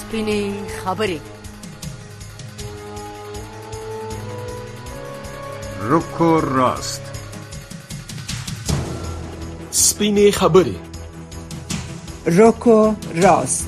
سپینې خبرې. رکو راست. سپینې خبرې. رکو راست.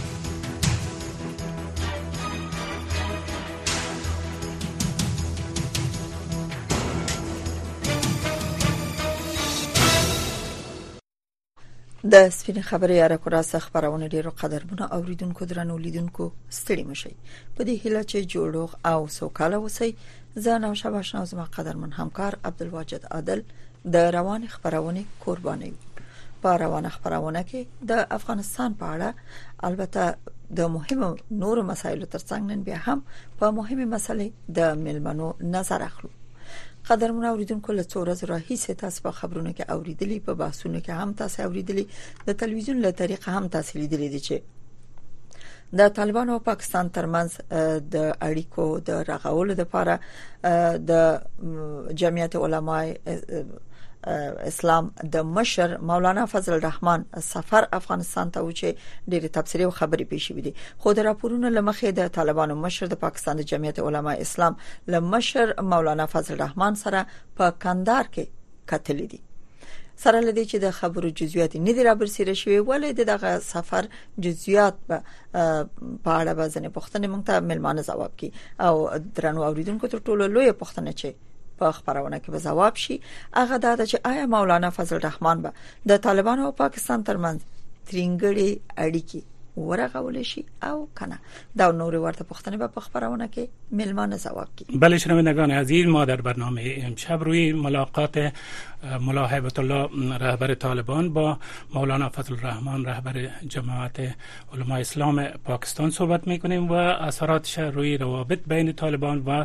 د سپینې خبرې یا رکو راست خبرونه ډیرو قدرمنو اوریدونکو درنو لیدونکو ستړي مشي. په دې هیله چې جوړوغ او سوکاله وسی. زه نو شباشنا زما قدرمن همکار عبدالواجد عادل د روان خبرونه قرباني. په روان خبرونه کې د افغانستان په اړه البته د مهمو نور مسایلو ترڅنګ نن بیا هم په مهمه مسلې د ملمنو نظر اخلو. قدرمن اوریدونکو له څو ورځې راهیسې تاسو په خبرونو کې اوریدلي، په بحثونو کې هم تاسو اوریدلي، د تلویزیون له طریقه هم تاسو لیدلي دي چې د طالبان او پاکستان ترمنځ د اړیکو د رغولو لپاره د جمعیت علماء اسلام د مشر مولانا فضل الرحمن سفر افغانستان ته و چې ډېر تبصرې او خبرې پیښې وې. خو د راپورونو لمخې د طالبانو مشر د پاکستان د جمعیت علماء اسلام له مشر مولانا فضل الرحمن سره په کندهار کې کتلې دي. سره لدی چې د خبرو جزئیات نه دی رابرسیره شوی، ولې دغه سفر جزئیات په اړه به ځنې پوښتنې مونږ ته ملمانه ځواب کی او درنو اوریدونکو تر ټولو لوی پوښتنه چې په خبرونه کې به ځواب شي هغه دا چې آیا مولانا فضل الرحمن به د طالبانو او پاکستان ترمنځ ترنګړي اړیکې ورغول شي او کنه. دا نور ورته پوښتنه به په خبرونه کې ملمانه ځواب کی. بله شنوندگان عزیز، ما در برنامه امشب روی ملاقات ملا هیبت الله رهبر طالبان با مولانا فضل الرحمن رهبر جماعت علماء اسلام پاکستان صحبت میکنیم و اثراتش روی روابط بین طالبان و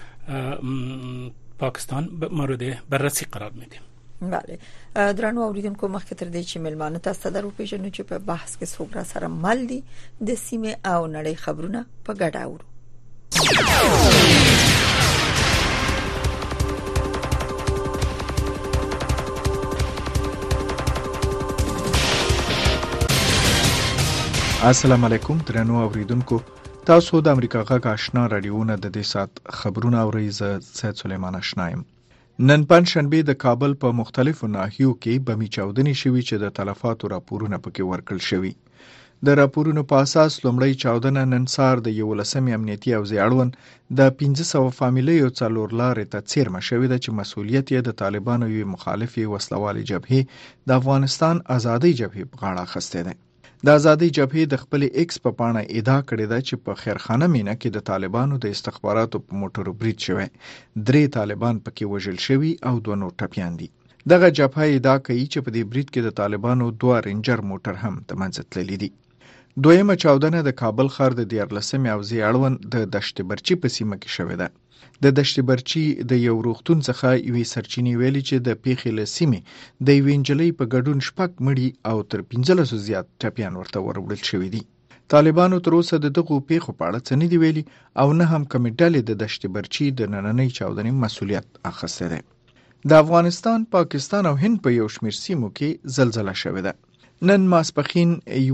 پاکستان مورد بررسی قرار میدیم. بله درنو اوریدونکو، مخکې تر دې چې ملمانه تاسو درو پیژنو چې په بحث کې څوک را سره مل دي د سیمه او نړۍ خبرونه په ګډه اورو. السلام علیکم درنو اوریدونکو، تاسو د امریکا غږ آشنا رادیوونه د دې سات خبرونه اورئ. زه سید سلیمان آشنایم. نن پنځشنبه د کابل په مختلفو ناحیو کې بمي چاودنې شوې چې د تلفاتو راپورونه پکې ورکړل شوي. د راپورونو په اساس لومړی چاودنه نن سهار د 11 امنیتي او اړوند د 1500 فامیلیو څلور لارې ته څیرمه شوې ده چې مسؤلیت یې د طالبانو یو مخالفي وسلوالي جبهې د افغانستان آزادۍ جبهې په غاړه اخیسته ده. د آزادۍ جبهې د خپل ایکس په پاڼه ادعا کړې ده چې په خیرخانه مینه کې د طالبانو د استخباراتو په موټرو برید شوی. 3 طالبان پکې وژل شوي او 2 نور ټپیان دي. دغه جبهه ادعا کوي چې په دې برید کې د طالبانو 2 رینجر موټر هم د منځ تللي دي. دویمه چاودنه د کابل ښار د 14 او اړوند د دشت برچی په سیمه کې شوې ده. د دشت برچی د یو روغتون څخه یوې سرچینې ویلي چې د پیښې له سیمې د یوې نجلۍ په ګډون 6 مړي او تر 1500 زیات ټپیان ورته وروړل شوي دي. طالبانو تر اوسه د دغو پیښو په اړه څه نه دی ویلي او نه هم کومې ډلې د دشت برچی د نننۍ چاودنې مسؤلیت اخیستی دی. د افغانستان، پاکستان او هند په یو شمېر سیمو کې زلزله شوې ده. نن ماسپښین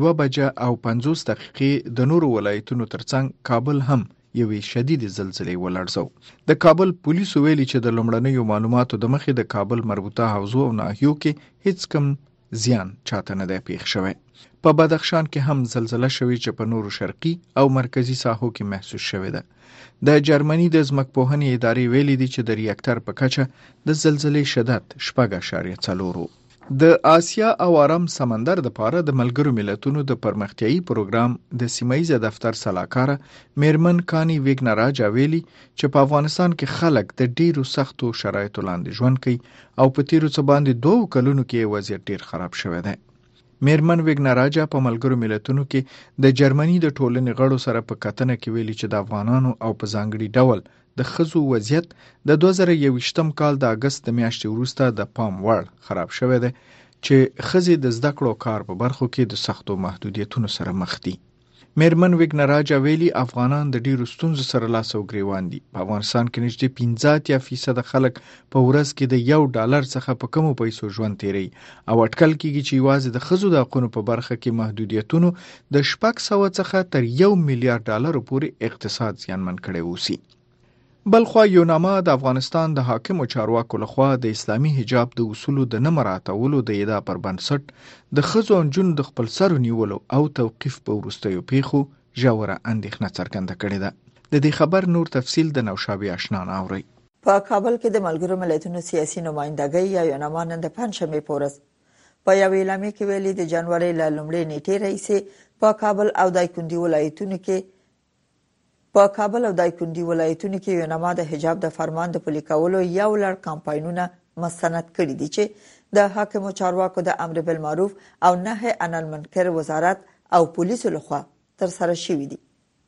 1:50 د نورو ولایتونو ترڅنګ کابل هم یوې شدید زلزلې ولړزو. د کابل پولیسو ویلي چې د لومړنیو معلوماتو د مخې د کابل مربوطه حوزو او ناحیو کې هیڅ کم زیان چاته نه دی پیښ شوی. په بدخشان کې هم زلزله شوې چې په نورو شرقي او مرکزی ساحو کې محسوس شوې ده. د جرمني د ځمکپوهنې ادارې ویلي دي چې د ریاکټر په کچه د زلزلې شدت 4.4. د آسیا او آرام سمندر د پاره د ملګرو ملتونو د پرمختیایي پروګرام د سیمایي دفتر سلاکار میرمن کانی ویګنراجا ویلي چې په افغانستان کې خلک د ډیرو سختو شرایطو لاندې ژوند کوي او په تیرو څه باندې 2 کلونو کې وضعیت ډیر خراب شوی دی. میرمن ویګنراجا په ملګرو ملتونو کې د جرمني د ټولنې غړو سره په کتنه کې ویلي چې د افغانانو او په ځانګړي ډول د خزو وضعیت د 2021 کال د اگست د میاشتې وروسته د پام وړ خراب شوی دی چې خزې د زده کړو کار په برخو کې د سختو محدودیتونو سره مخ دي. میرمن وګنراجا ویلي افغانان د ډیرو ستونزو سره لاس او ګریوان دي. په افغانستان کې نږدې 15% خلک په ورځ کې د $1 څخه په کمو پیسو ژوند تیری او اټکل کیږي چې یوازې د ښځو د حقوقو په برخه کې محدودیتونو د 600 څخه تر $1 میلیارډ پورې اقتصاد زیانمن کړی وسی. بلخوا یو نامه د افغانستان د حاکمو چارواکو لخوا د اسلامي حجاب د اصولو د نه مراعاتولو د ادعا پر بنسټ د ښځو او نجونو د خپل سر نیولو او توقیف په وروستیو پیښو ژوره اندېښنه څرګنده کړې ده. د دې خبر نور تفصیل د نوشابه آشنا اوري. په کابل کې د ملګرو ملتونو سیاسي نمائندګۍ یا یوناما نن د پنځشنبه په ورځ په یوې اعلامیه کې ویلي د جنوري له لومړۍ نیټې راهیسې په کابل او دایکنډي ولایتونو کې یوناما د حجاب د فرمان د پلي کولو یو لړ کمپاینونه مستند کړي دي چې د حاکمو چارواکو د امر بالمعروف او نهي عن المنکر وزارت او پولیسو لخوا تر سره شوي دي.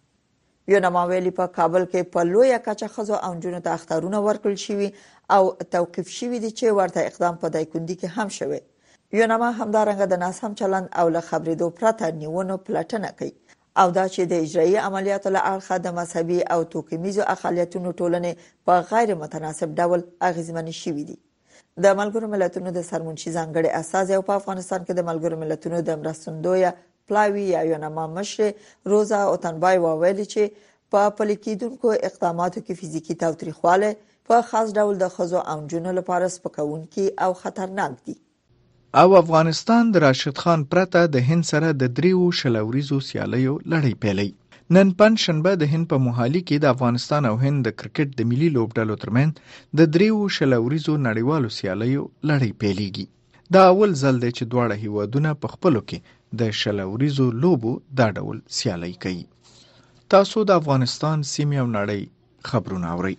یوناما ویلي په کابل کې په لویه کچه ښځو او نجونو ته اخطارونه ورکړل شوي او توقیف شوي دي چې ورته اقدام په دایکنډي کې هم شوی. یوناما همدارنګه د ناسم چلند او له خبرېدو پرته نیونو پلټنه کوي او دا چې د اجرایي عملیاتو له اړخه د مذهبي او توکمیزو اقلیتونو ټولنې په غیر متناسب ډول اغیزمنې شوي دي. د ملګرو ملتونو د سرمنشي ځانګړي استازی او په افغانستان کې د ملګرو ملتونو د مرستندویه پلاوی یا یوناما مشر روزا اوتنبای وویلي چې په پلي کېدونکو اقداماتو کې فزیکي تاوتریخوالی په خاص ډول د ښځو او نجونو لپاره سپکونکي او خطرناک دي. او افغانستان د راشد خان پرته د هند سره د 3 شلوریزو سیالیو لړۍ پیلي. نن پنځشنبه د هند په موهالي کې د افغانستان او هند د کرکټ د ملي لوبډلو ترمنځ د 3 شلوریزو نړیوالو سیالیو لړۍ پیلېږي. دا اول ځل دی چې دواړه هیوادونه په خپلو کې د شلوریزو لوبو دا ډول سیالي کوي. تاسو د افغانستان سیمې او نړۍ خبرونه اورئ.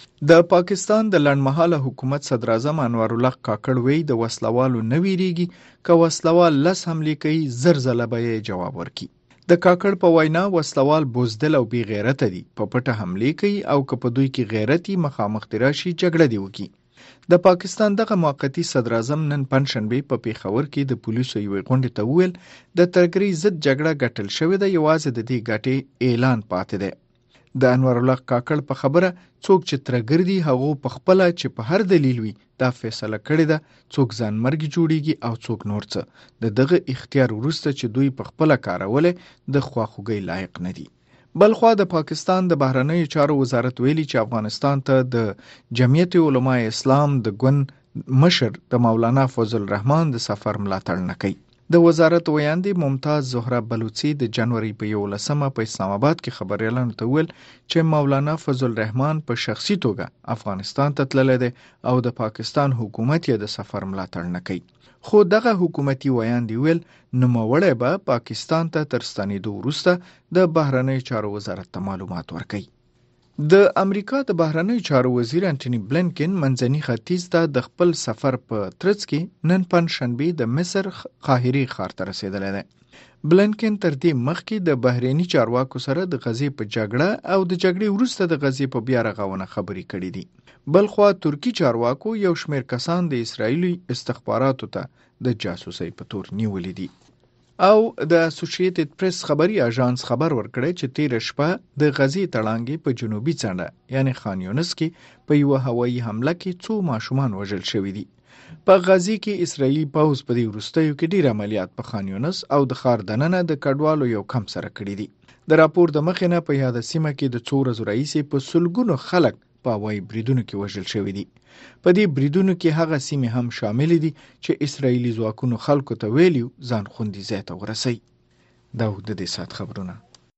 د پاکستان د لنډمهاله حکومت صدر اعظم انور الله کاکړ وی د وسلوالو نه ویریږي که وسلوال لس حملې کوي زر ځله به یې جواب ورکړي. د کاکړ په وینا وسلوال بوزدل او بی غیرته دي، په پټه حملې کوي او که په دوی کې غیرتي مخامخ دی راشي جګړه دی وکړي. د پاکستان دغه موقتی صدر اعظم نن پنځشنبه په پیښور کې د پولیسو یوې غونډې ته وویل د ترګري ضد جګړه ګټل شوې ده، یوازې د دې ګټې اعلان پاتې دی. د انور الله کاکړ په خبره څوک چې ترګر دي هغه په خپل چې په هر دلیل وي دا فیصله کړې ده، څوک ځان مرګ جوړیږي او څوک نور څه. د دغه اختیار وروسته چې دوی په خپل کارول د خواخوږي لایق نه دي. بلخوا د پاکستان د بهرنیو چارو وزارت ویلي چې افغانستان ته د جمعیت علماء اسلام د ګوند مشر د مولانا فضل الرحمن د سفر ملاتړ نه کوي. د وزارت ویاندې ممتاز زهره بلوچي د جنوري په 11مه په اسلام آباد کې خبريالانو ته ویل چې مولانا فضل الرحمن په شخصي توګه افغانستان ته تللی دی او د پاکستان حکومت یې د سفر ملاتړ نه کوي. خو دغه حکومتي ویاندې ویل نوموړی به پاکستان ته تر ستنېدو وروسته د بهرنیو چارو وزارت ته معلومات ورکوي. د امریکا د بهرنیو چارو وزیر انټونی بلینکن منځني ختیځ ته د خپل سفر په ترڅ کې نن پنځشنبه د مصر قاهره ښار ته رسیدلی دی. بلینکن تر دې مخکې د بهرني چارواکو سره د غزې په جګړه او د جګړې وروسته د غزې په بیا رغونه خبرې کړې دي. بلخوا ترکی چارواکو یو شمېر کسان د اسرایلی استخباراتو ته د جاسوسۍ په تور نیولې دي. او د اسوسییټډ پریس خبري اژانس خبر ورکړی چې تیر شپه د غزې تړانګې په جنوبي څنډه یعنی خان یونس کې په یو هوایي حمله کې 2 ماشومان وژل شوي دي. په غزې کې اسرایلی پوځ په دې وروستیو کې ډیر عملیات په خان یونس او د ښار دننه د کډوالو یو کم سره کړي دي. د راپور د مخې نه په یاده سیمه کې د 2 ورځو راهیسې په سلګونو خلک په هوایي بریدونو کې وژل شوي دي. په دې بریدونو کې هغه سیمې هم شامل دي چې اسرایلی ځواکونو خلکو ته ویلي ځان خوندي ځای ته ورسئ. دا د دې سات خبرونه.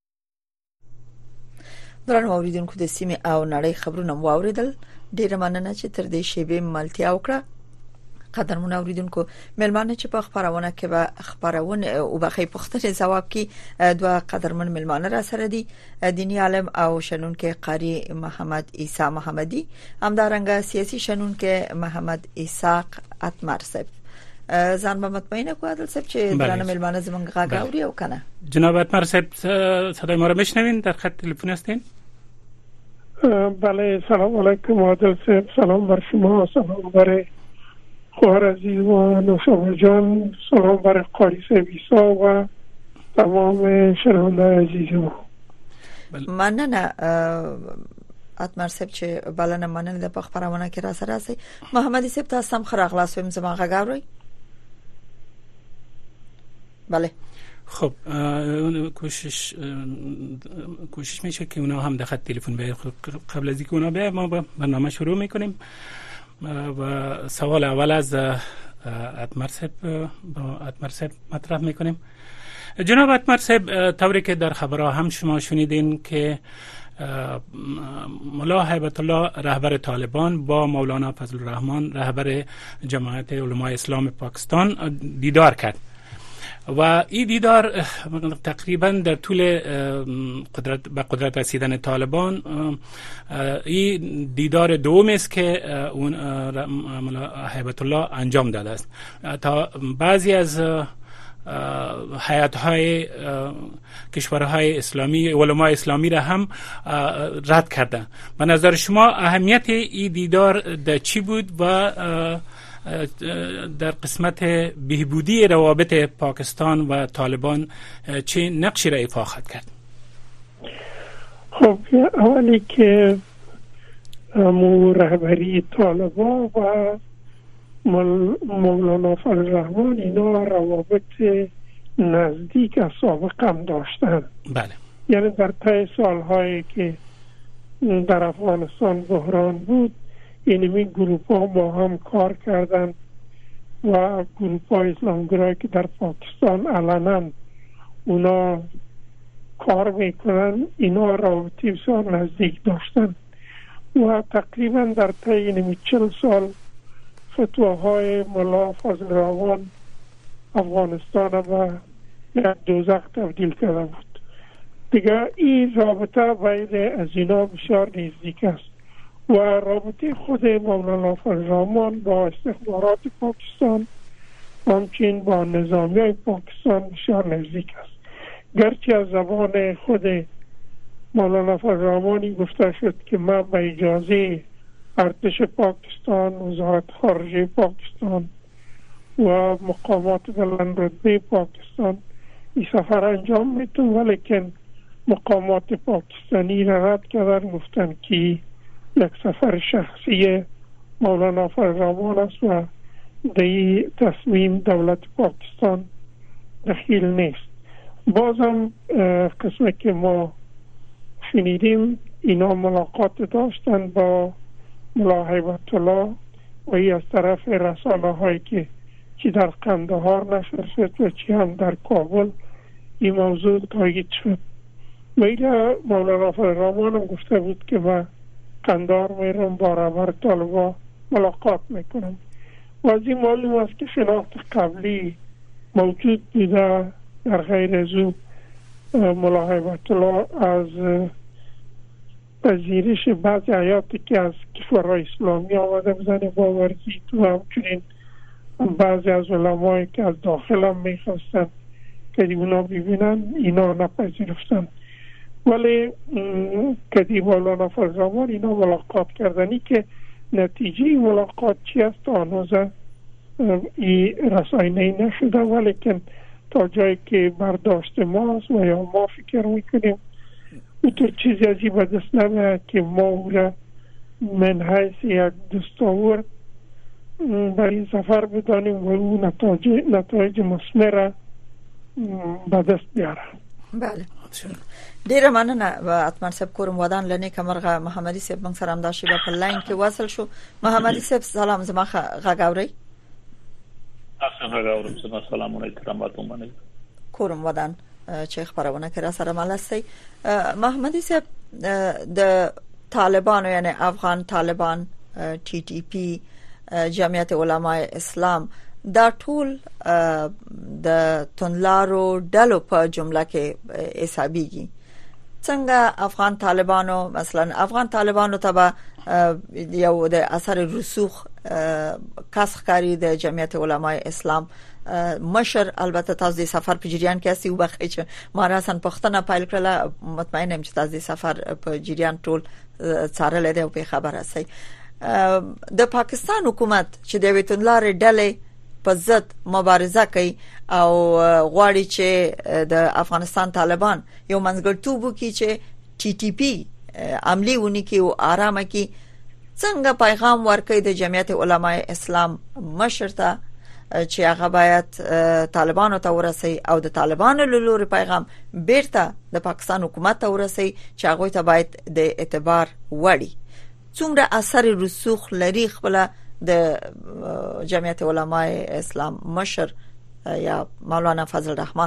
درنو اوریدونکو د سیمې او نړۍ خبرونه مو اوریدل. ډیره مننه چې تر دې شیبې ملتیا وکړه. قدرمن اوریدونکو ملمانه چې په خبرونه کې به خبرونه او بخې پختنې جواب کې دوه قدرمن ملمانه را سره دي. دینی عالم او شنونکو قاری محمد عیسی محمدی، همدارنګه سیاسي شنونکو محمد اسحاق اتمر صاحب. ځان به مطمئنه کو عادل صاحب چې درنه ملمانه زمونږ غاګ اوري او کنه. جناب اتمر صاحب صدای ما را میشنوین؟ در خط تلفن هستین؟ بله، سلام علیکم عادل صاحب. سلام بر شما، سلام بر خواهر عزیز و نوشابه جان، سلام بر قاری صاحب ایسا و تمام شنونده عزیزم. مننه اتمر صاحب چې بلنه مننه د خبرونه کې را سره سي. محمد صاحب تاسو هم خراغلاس ویم زما غاوري. بله خب کوشش میشه که اونا هم دخل تلفن بیاد. قبل از اینکه اونا بیاد ما برنامه شروع میکنیم و سوال اول از اتمر صاحب مطرح میکنیم. جناب اتمر صاحب، طوری که در خبرها هم شما شنیدین که ملا هیبت الله رهبر طالبان با مولانا فضل الرحمن رهبر جماعت علمای اسلام پاکستان دیدار کرد و این دیدار تقریبا در طول به قدرت رسیدن طالبان این دیدار دوم است که اون ملا هیبت الله انجام داده است. تا بعضی از هیئت‌های کشورهای اسلامی علمای اسلامی را هم رد کرده. به نظر شما اهمیت این دیدار در چی بود و در قسمت بهبودی روابط پاکستان و طالبان چه نقشی را ایفا خواهد کرد؟ خب اولی که رهبری طالبان و مولانا فضل الرحمن اینا روابط نزدیک از سابق هم داشتن. بله. یعنی در طی سالهایی که در افغانستان بحران بود اینمی گروپ ها با هم کار کردن و گروپ های اسلامگرایی که در پاکستان علنا اونا کار میکنن اینا روابطی بسیار نزدیک داشتن و تقریبا در طی اینمی 40 سال فتواهای ملا فضل الرحمن افغانستان و یک دوزخ تبدیل کرده بود. دیگه این رابطه بین از اینا بسیار نزدیک است و رابطه خود مولانا فضل الرحمن با استخبارات پاکستان همچنین با نظامیای پاکستان بسیار نزدیک است. گرچه از زبان خود مولانا فضل الرحمن گفته شد که من به اجازه ارتش پاکستان، وزارت خارجه پاکستان و مقامات بلندرتبه پاکستان این سفر انجام میتون، ولیکن مقامات پاکستانی را رد کردن، گفتن که یک سفر شخصی مولانا فضل الرحمن است و در تصمیم دولت پاکستان دخیل نیست. بازم قسمه که ما شنیدیم اینا ملاقات داشتن با ملا هیبت الله و ای از طرف رسانه هایی که چی در قندهار نشر شد و چی هم در کابل این موضوع تایید شد. و ایده مولانا فضل الرحمن هم گفته بود که من قندهار میرم با رهبر طالبان ملاقات میکنم و از این معلوم است که شناخت قبلی موجود بوده. در غیر از او ملا هیبت الله از پذیرش بعضی آیاتی که از کشورهای اسلامی آمده بزنه باورزید و همچنین بعضی از علمایی که از داخل هم میخواستن که اونا ببینن اینا نپذیرفتن، ولی که مولانا فضل الرحمن اینا ملاقات کردنی که نتیجه ملاقات چی است آنوزه ای رسانه‌ای نشده، ولیکن تا جایی که برداشت ماست و یا ما فکر میکنیم تو چیزی ازی به دست نمیاد که ما او را من حیث یک دستاور در این سفر بدانیم و او نتایج مثمر به دست بیاره. بله ډیره مننه و اتمر صاحب کورم ودان لنی کمرغه محمدي صاحب موږ سره همداشي په لاین کې وصل شو. محمدي صاحب سلام زما غاوري. سلام علیکم ورحمت کورم ودان چې خبرونه کرا سره ملسي. محمدي صاحب د طالبانو یعنی افغان طالبان ټي ټي پی جمعیت علماء اسلام دا ټول د تنلارو ډلو په جمله کې حسابيږي. څنګه افغان طالبانو مثلا افغان طالبانو تبع یو د اثر رسوخ کاسخکاری د جمعیت علماء اسلام مشر البته تاسو د سفر په جریان کې اسی وبخښئ چې ما راسن پښتنه پایل کړله مطمئنم چې تاسو د سفر په جریان ټول څارل دی په خبره سي. د پاکستان حکومت چې د ویتونلار ډلې په ضد مبارزه کوي او غواړي چې د افغانستان طالبان یو منځګړیتوب وکړي چې ټي ټي پی عملی ونی کې او آرامه کې څنګه پیغام ورکړي د جمعیت علماء اسلام مشر ته چې هغه باید طالبانو ته ورسي او د طالبانو له لوري پیغام بیرته د پاکستان حکومت ته ورسي چې هغه ته باید د اعتبار وړي. څومره اثر رسوخ لري خپل د جمعیت علماء اسلام مشر یا مولانا فضل الرحمن؟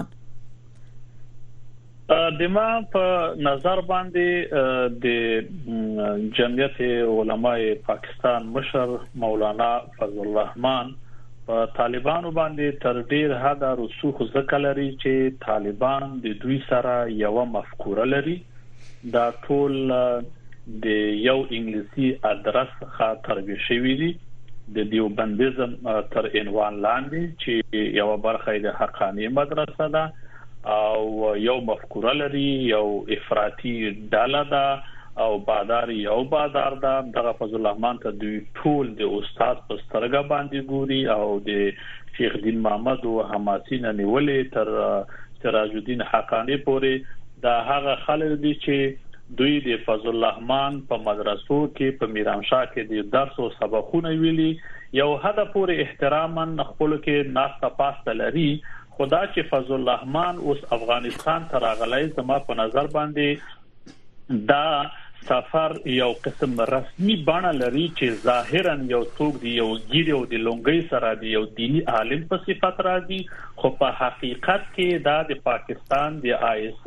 د ما په نظر باندې د جمعیت علماء پاکستان مشر مولانا فضل الرحمن په طالبانو باندې تر ډیر حد رسوخ ذکر لري چې طالبان د دوی سره یو مفکوره لري. دا ټول د یو انګلیسي ادرس څخه تربیه شوی دي د دیوبندیزم تر عنوان لاندې چې یو برخه د حقانی مدرسه ده او یو مفکوره لري، یو افراطي ډله ده او بادار یو بادار ده. دغه فضل الرحمن ته دوی ټول د استاد په سترګه باندې ګوري او د شیخ دین محمد او حماسین نیولې تر سراج الدین حقانی پورې دا هغه خلک دي چې دوی د فضل الرحمن په مدرسو کې په میرانشاه کې د درس او سبقونه ویلي، یو حد پورې احتراما خپل کې ناسته پاسته لري. خدا چې فضل الرحمن اوس افغانستان ته راغلی، زما په نظر باندې دا سفر یو قسم رسمي بڼه لري چې ظاهرا یو څوک دی یو ګیره او د لونګي سره دی یو دینی عالم په صفت راځي، خو په حقیقت کې دا د پاکستان د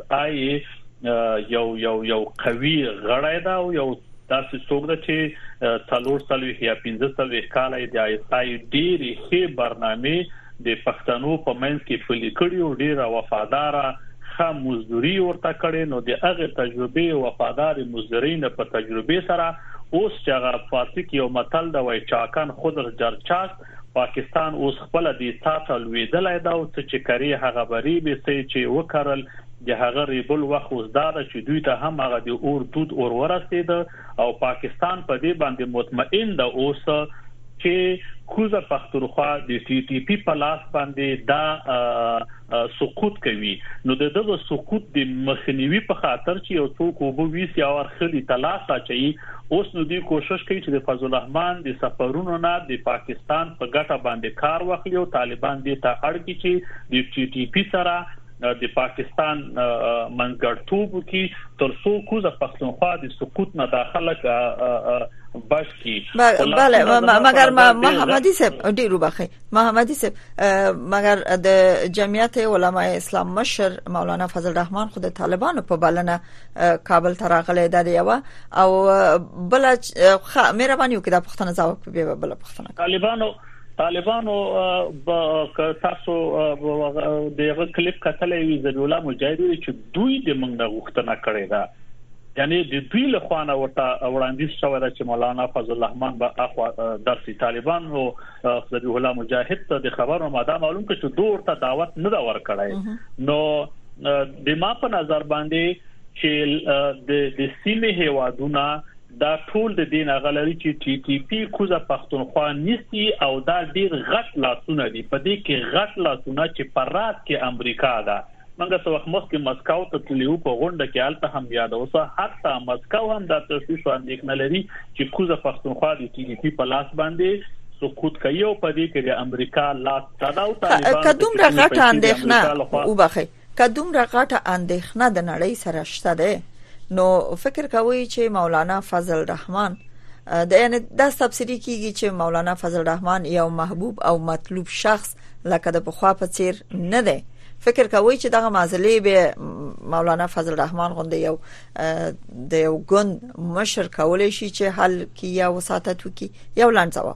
ISI یو قوي غړی دا او یو داسې څوک ده چې 4 یا 15 کال د ISI ډېری ښه برنامه د پښتنو په منځ کې فلي کړي او ډیره وفاداره خام مزدوري ورته کړي. نو د هغه تجربه او وفادار مزدورین په تجربه سره اوس چې هغه فارسی یو متل دا وای چاکان خود جرچاک پاکستان اوس خپل د ساتل ویدلای دا او چې کری هغه بری به سي چې وکړل د هغه ریبل وخت اوس دا چې دوی ته هم هغه د اور دود اور ورسید او پاکستان په دې باندې مطمئن ده اوس چې کوزه پختونخوا د ټي ټي پی په لاس باندې دا سقوط کوي. نو دغه سقوط د مخنیوي په خاطر چې یو څوک وبوي سي او خلی تلاش اچي، اوس نو دوی کوشش کوي چې د فضل الرحمن د سفرونو نه د پاکستان په ګټه باندې کار واخلي او طالبان دې ته اړ کړي چې د ټي ټي پی سره د پاکستان منځګړیتوب کې تر څو کوزه پختونخوا د سقوط نه داخله باش کی. بله مگر محمدی صاحب ډیرو بخی محمدی صاحب مگر د جمعیت علماء اسلام مشر مولانا فضل الرحمن خود طالبانو په بلنه کابل ته راغلی دی او بل مهرباني وکړه د پښتنه ځواب به بل پښتنه طالبانو تاسو دغه کلیپ کتلې وی ذل الله مجاهدین چې دوی د موږ غوښتنه کړې ده، یعنی د دوی له خوانه ورته وړاندیز شوی چې مولانا فضل الرحمن به اخوا درس طالبان او ذل الله مجاهد ته د خبرو ماده معلوم کړي چې دوی ورته دعوت نه دا ورکړای. نو د ما په نظر باندې چې د سیمه هیوادونه دا ټول د دین غلري چې ټي ټي پی کوزه پښتونخوا نيسي او دا ډیر غټ لاسونه دي، په دې کې غټ لاسونه چې پرات کې امریکا ده. منګه څو وخت مخکې مسکو ته تلو په غونډه کې الته هم یاد اوسه حتی مسکو هم د تاسیس اندېښنه لري چې کوزه پښتونخوا د ټي ټي پی په لاس باندې سقوط کوي او په دې کې د امریکا لاس تداو طالبان کدوم رغټه اندېښنه او بخي کدوم رغټه اندېښنه د نړۍ سره شته ده. نو فکر کوي چې مولانا فضل الرحمن یعنی دا سبسیدي کیږي چې مولانا فضل الرحمن یو محبوب او مطلوب شخص لکه د پخوا په څیر نه دی. فکر کوي چې دغه معضلې به مولانا فضل الرحمن غونډه یو ګوند مشر کولای شي چې حل کی یا وساتت وکي. یو لاندې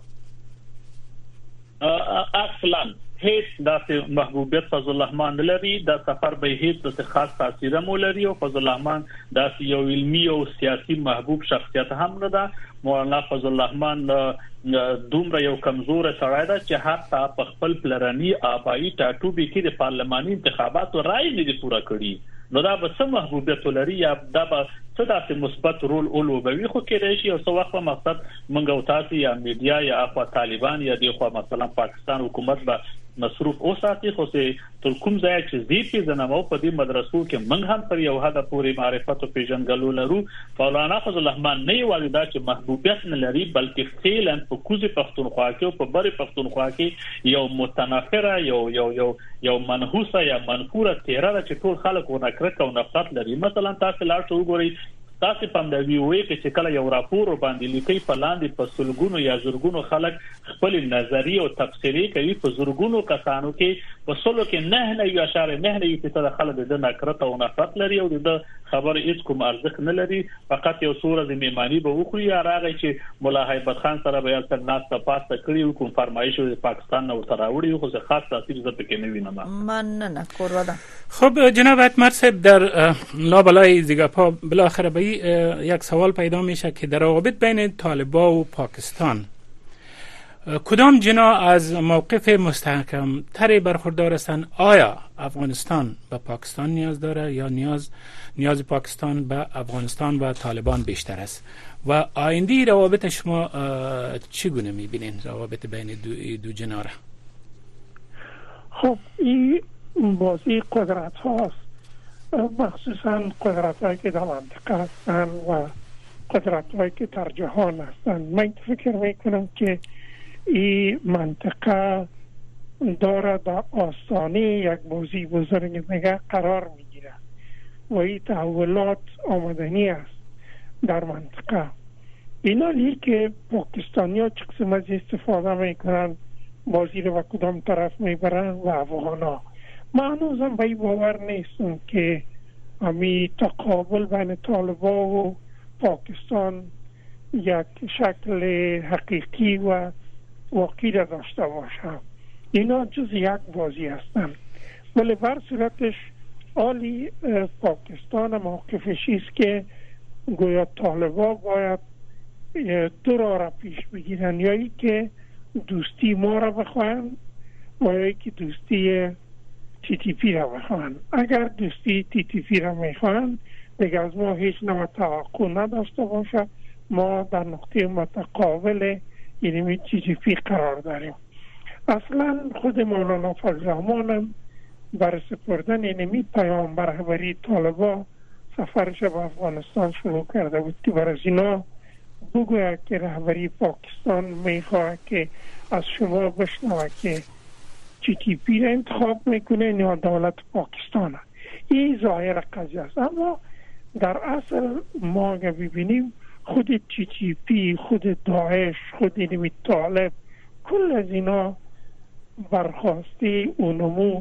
اصلا هیڅ داسې محبوبیت فضل الرحمن لري، دا سفر به هیڅ خاص تاثیر مو لري او فضل الرحمن داسې یو علمي او سیاسي محبوب شخصیت هم نه ده. مولانا فضل الرحمن دومره یو کمزور سړی ده چې حتی په خپل پلرني آبایی ټاټوبي کې د پارلماني انتخاباتو رائے نه دی پوره کړی. نو دا به څه محبوبیت لري یا دا به څه داسې مثبت رول ولوبوي. خو کېدای شي یو څه وخت مقصد منګ او تاسو یا میډیا یا اخوا طالبان یا د خو مثلا پاکستان حکومت به مصروف اوساتي. خو چې تر کوم ځای چې زی په زنمو په دې مدرسو کې موږ هم پر یو حد پورې معرفت او پیژنګلو لرو. مولانا فضل الرحمن نه یوازې دا چې محبوبیت نه لري بلکې فعلا په کوزي پښتونخوا کې او په بری پښتونخوا کې یو متنافره یو منحوسه یا منفوره تیره چې ټول خلک ونکرت او نفرت لري. مثلا تاسو لا شو وګورئ تاسو په د ویوې کې چې کله یو راپور باندې لیکي په لاندې په سلګونو یا زرګونو خلک خپل نظریه او تفسیری کوي په زرګونو کسانو کې په سلو کې 9.9% خلک د نکرت او نفرت لري او د خبر هیڅ کوم ارزښت نه لري. فقط یو سوره د میمانی به وخوري یا راغی چې مولا هیبت خان سره به یې تر ناس ته پاسته کړی کوم فرمایش د پاکستان نو تراوړي خو ځکه خاص تاثیر زه پکې نه وینم. مننه کوروادا. خب جناب اتمر صاحب در لابلای زیگاپا بالاخره به یک سوال پیدا میشه که در روابط بین طالبان و پاکستان کدام جنا از موقف مستحکم تری برخوردار هستند؟ آیا افغانستان به پاکستان نیاز داره یا نیاز پاکستان به افغانستان و طالبان بیشتر است و آینده روابط شما چگونه میبینین روابط بین دو جنا را؟ خب این بازی قدرت هاست، مخصوصا قدرت هایی که در منطقه هستن و قدرت هایی که در جهان هستن. من فکر میکنم که این منطقه داره در آستانه یک بازی بزرگ دیگه قرار میگیره و این تحولات آمدنی است در منطقه. اینا لیه که پاکستانی ها چه قسم از استفاده میکنن، بازی رو و کدام طرف میبرن و افغان ها. من هنوزم به این باور نیستم که همی تقابل بین طالبان و پاکستان یک شکل حقیقی و واقعی را داشته باشه. اینا جز یک بازی هستن، ولی بر صورتش عالی پاکستان موقفش است که گویا طالبان باید دو را پیش بگیرن، یا ای که دوستی ما را بخواهن و یا ای که دوستی TTP را بخواهن. اگر دوستی TTP را میخواهن دیگه از ما هیچ نوع توقع نداشته باشه، ما در نقطه متقابل یعنی TTP قرار داریم. اصلا خود مولانا فضل الرحمن بر سپردن اینمی پیام بر رهبری طالبان سفرش به افغانستان شروع کرده بود که برای اینا بگوید که رهبری پاکستان میخواد که از شما بشنوه که TTP را انتخاب میکنه یا دولت پاکستان. این ظاهر قضیه است، اما در اصل ما اگر ببینیم خود TTP، خود داعش، خود اینمی طالب، کل از اینا برخواسته اونمو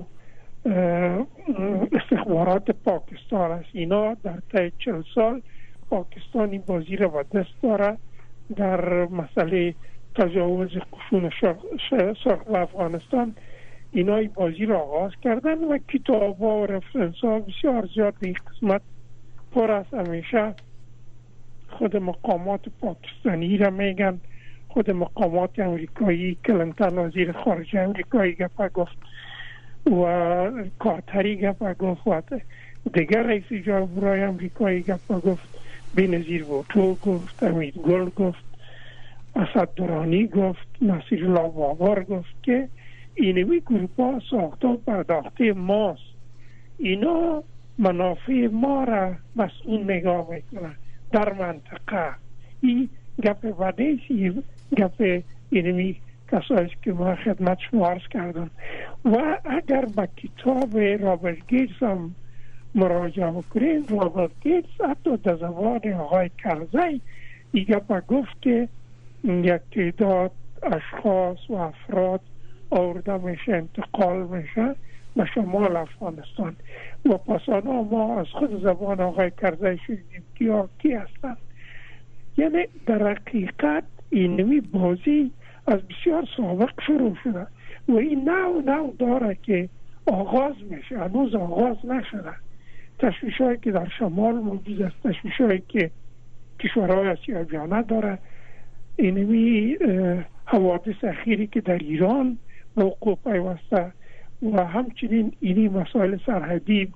استخبارات پاکستان است. اینا در طی 40 سال پاکستانی بازی را به دست داره در مسئله تجاوز قشون شرق افغانستان. اینا این بازی را آغاز کردن و کتاب ها و رفرنس ها بسیار زیاد به این قسمت پر است. همیشه خود مقامات پاکستانی را میگن، خود مقامات امریکایی، کلینتون وزیر خارجه امریکایی گپ گفت و کارتری گپ گفت و دیگر رئیس جمهورهای امریکایی گپ گفت، بینظیر بوتو گفت، امید گل گفت، اسد درانی گفت، نصیر الله بابر گفت که اینوی گروپ ها ساخته و پرداخته ماست. اینا منافع ما را مسئول نگاه میکنن در منطقه. این گپ بدیسی، گپ اینمی کسایی که ما خدمت شما عرض کردم. و اگر به کتاب رابرت گیتس هم مراجعه بکنیم، رابرت گیتس حتی در زبان آقای کرزی این گپ گفت که یک تعداد اشخاص و افراد آورده میشه، انتقال میشه به شمال افغانستان و پاسانا ما از خود زبان آقای کرزی شدیم که کی هستند. یعنی در حقیقت اینمی بازی از بسیار سابق شروع شده و این نوع داره که آغاز میشه، هنوز آغاز نشده. تشویش هایی که در شمال موجود است، تشویش هایی که کشورهای آسیابیانه داره، اینمی حوادث اخیری که در ایران وقوع پیوسته و همچنین اینی مسائل سرحدی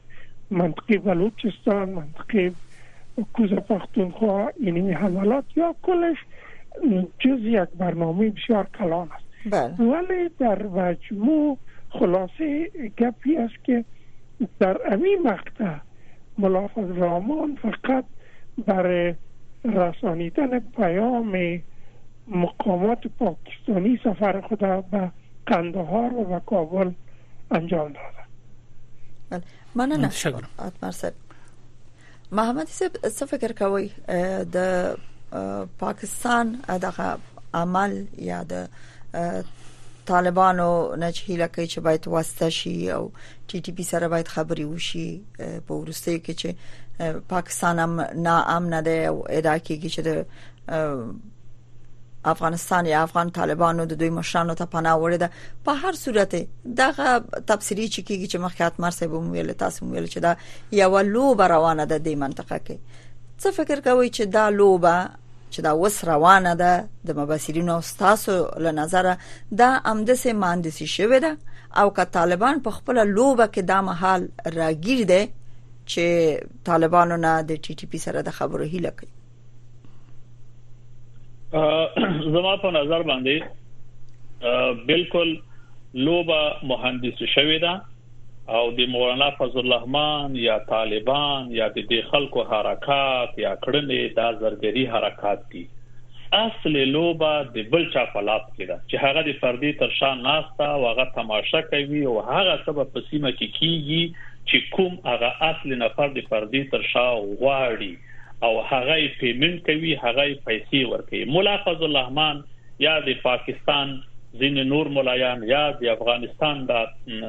منطقه بلوچستان، منطقه کوزه پختونخوا، یعنی حملات یا کلش جز یک برنامه بسیار کلان است. ولی در مجموع خلاصه گپی است که در همین مقطع ملا فضل الرحمن فقط برای رسانیدن پیام مقامات پاکستانی سفر خود به قندهار و به کابل انجام داده. مننه. اتمر صاحب، محمد صاحب څه فکر کوي د پاکستان دغه عمل یا د طالبانو نه چې هیله کوي چې باید واسطه شي او ټي ټي پی سره باید خبري وشي په ورسته کې چې پاکستان هم ناامن دی او ادعا کوي چې د افغانستان یا افغان طالبانو د دوی مشرانو ته پناه وړي ده. په هر صورت دغه تفسیری چې کیږي چې مخکات مرسه به ویل تاسو ویل چې دا یو لوبه روانه ده د منطقه کې، څه فکر کوي چې دا لوبه چې دا وس روانه ده د مبصرینو تاسو له نظر دا امدسه مهندسي شوی ده او که طالبان په خپل لوبه کې دا محل راګیر دي چې طالبانو نه د ټي ټي پی سره د خبرو هیله کوي؟ زما په نظر باندې بالکل لوبه مهندسي شوی ده او د مولانا فضل الرحمن یا طالبان یا د خلکو حرکات یا کړنې د زرګری حرکات دي. اصل لوبه د بل چا په لاس کې ده چې هغه د فردي ترشان ناستا او هغه تماشا کوي او هغه سبب په سیمه کې کیږي چې کوم هغه اصل نفر د فردي ترشا غواړي او هغه پیمنټ کوي، هغه پیسې ورکوي. مولا فضل الرحمن یا د پاکستان ځین نور مولایان یا د افغانستان د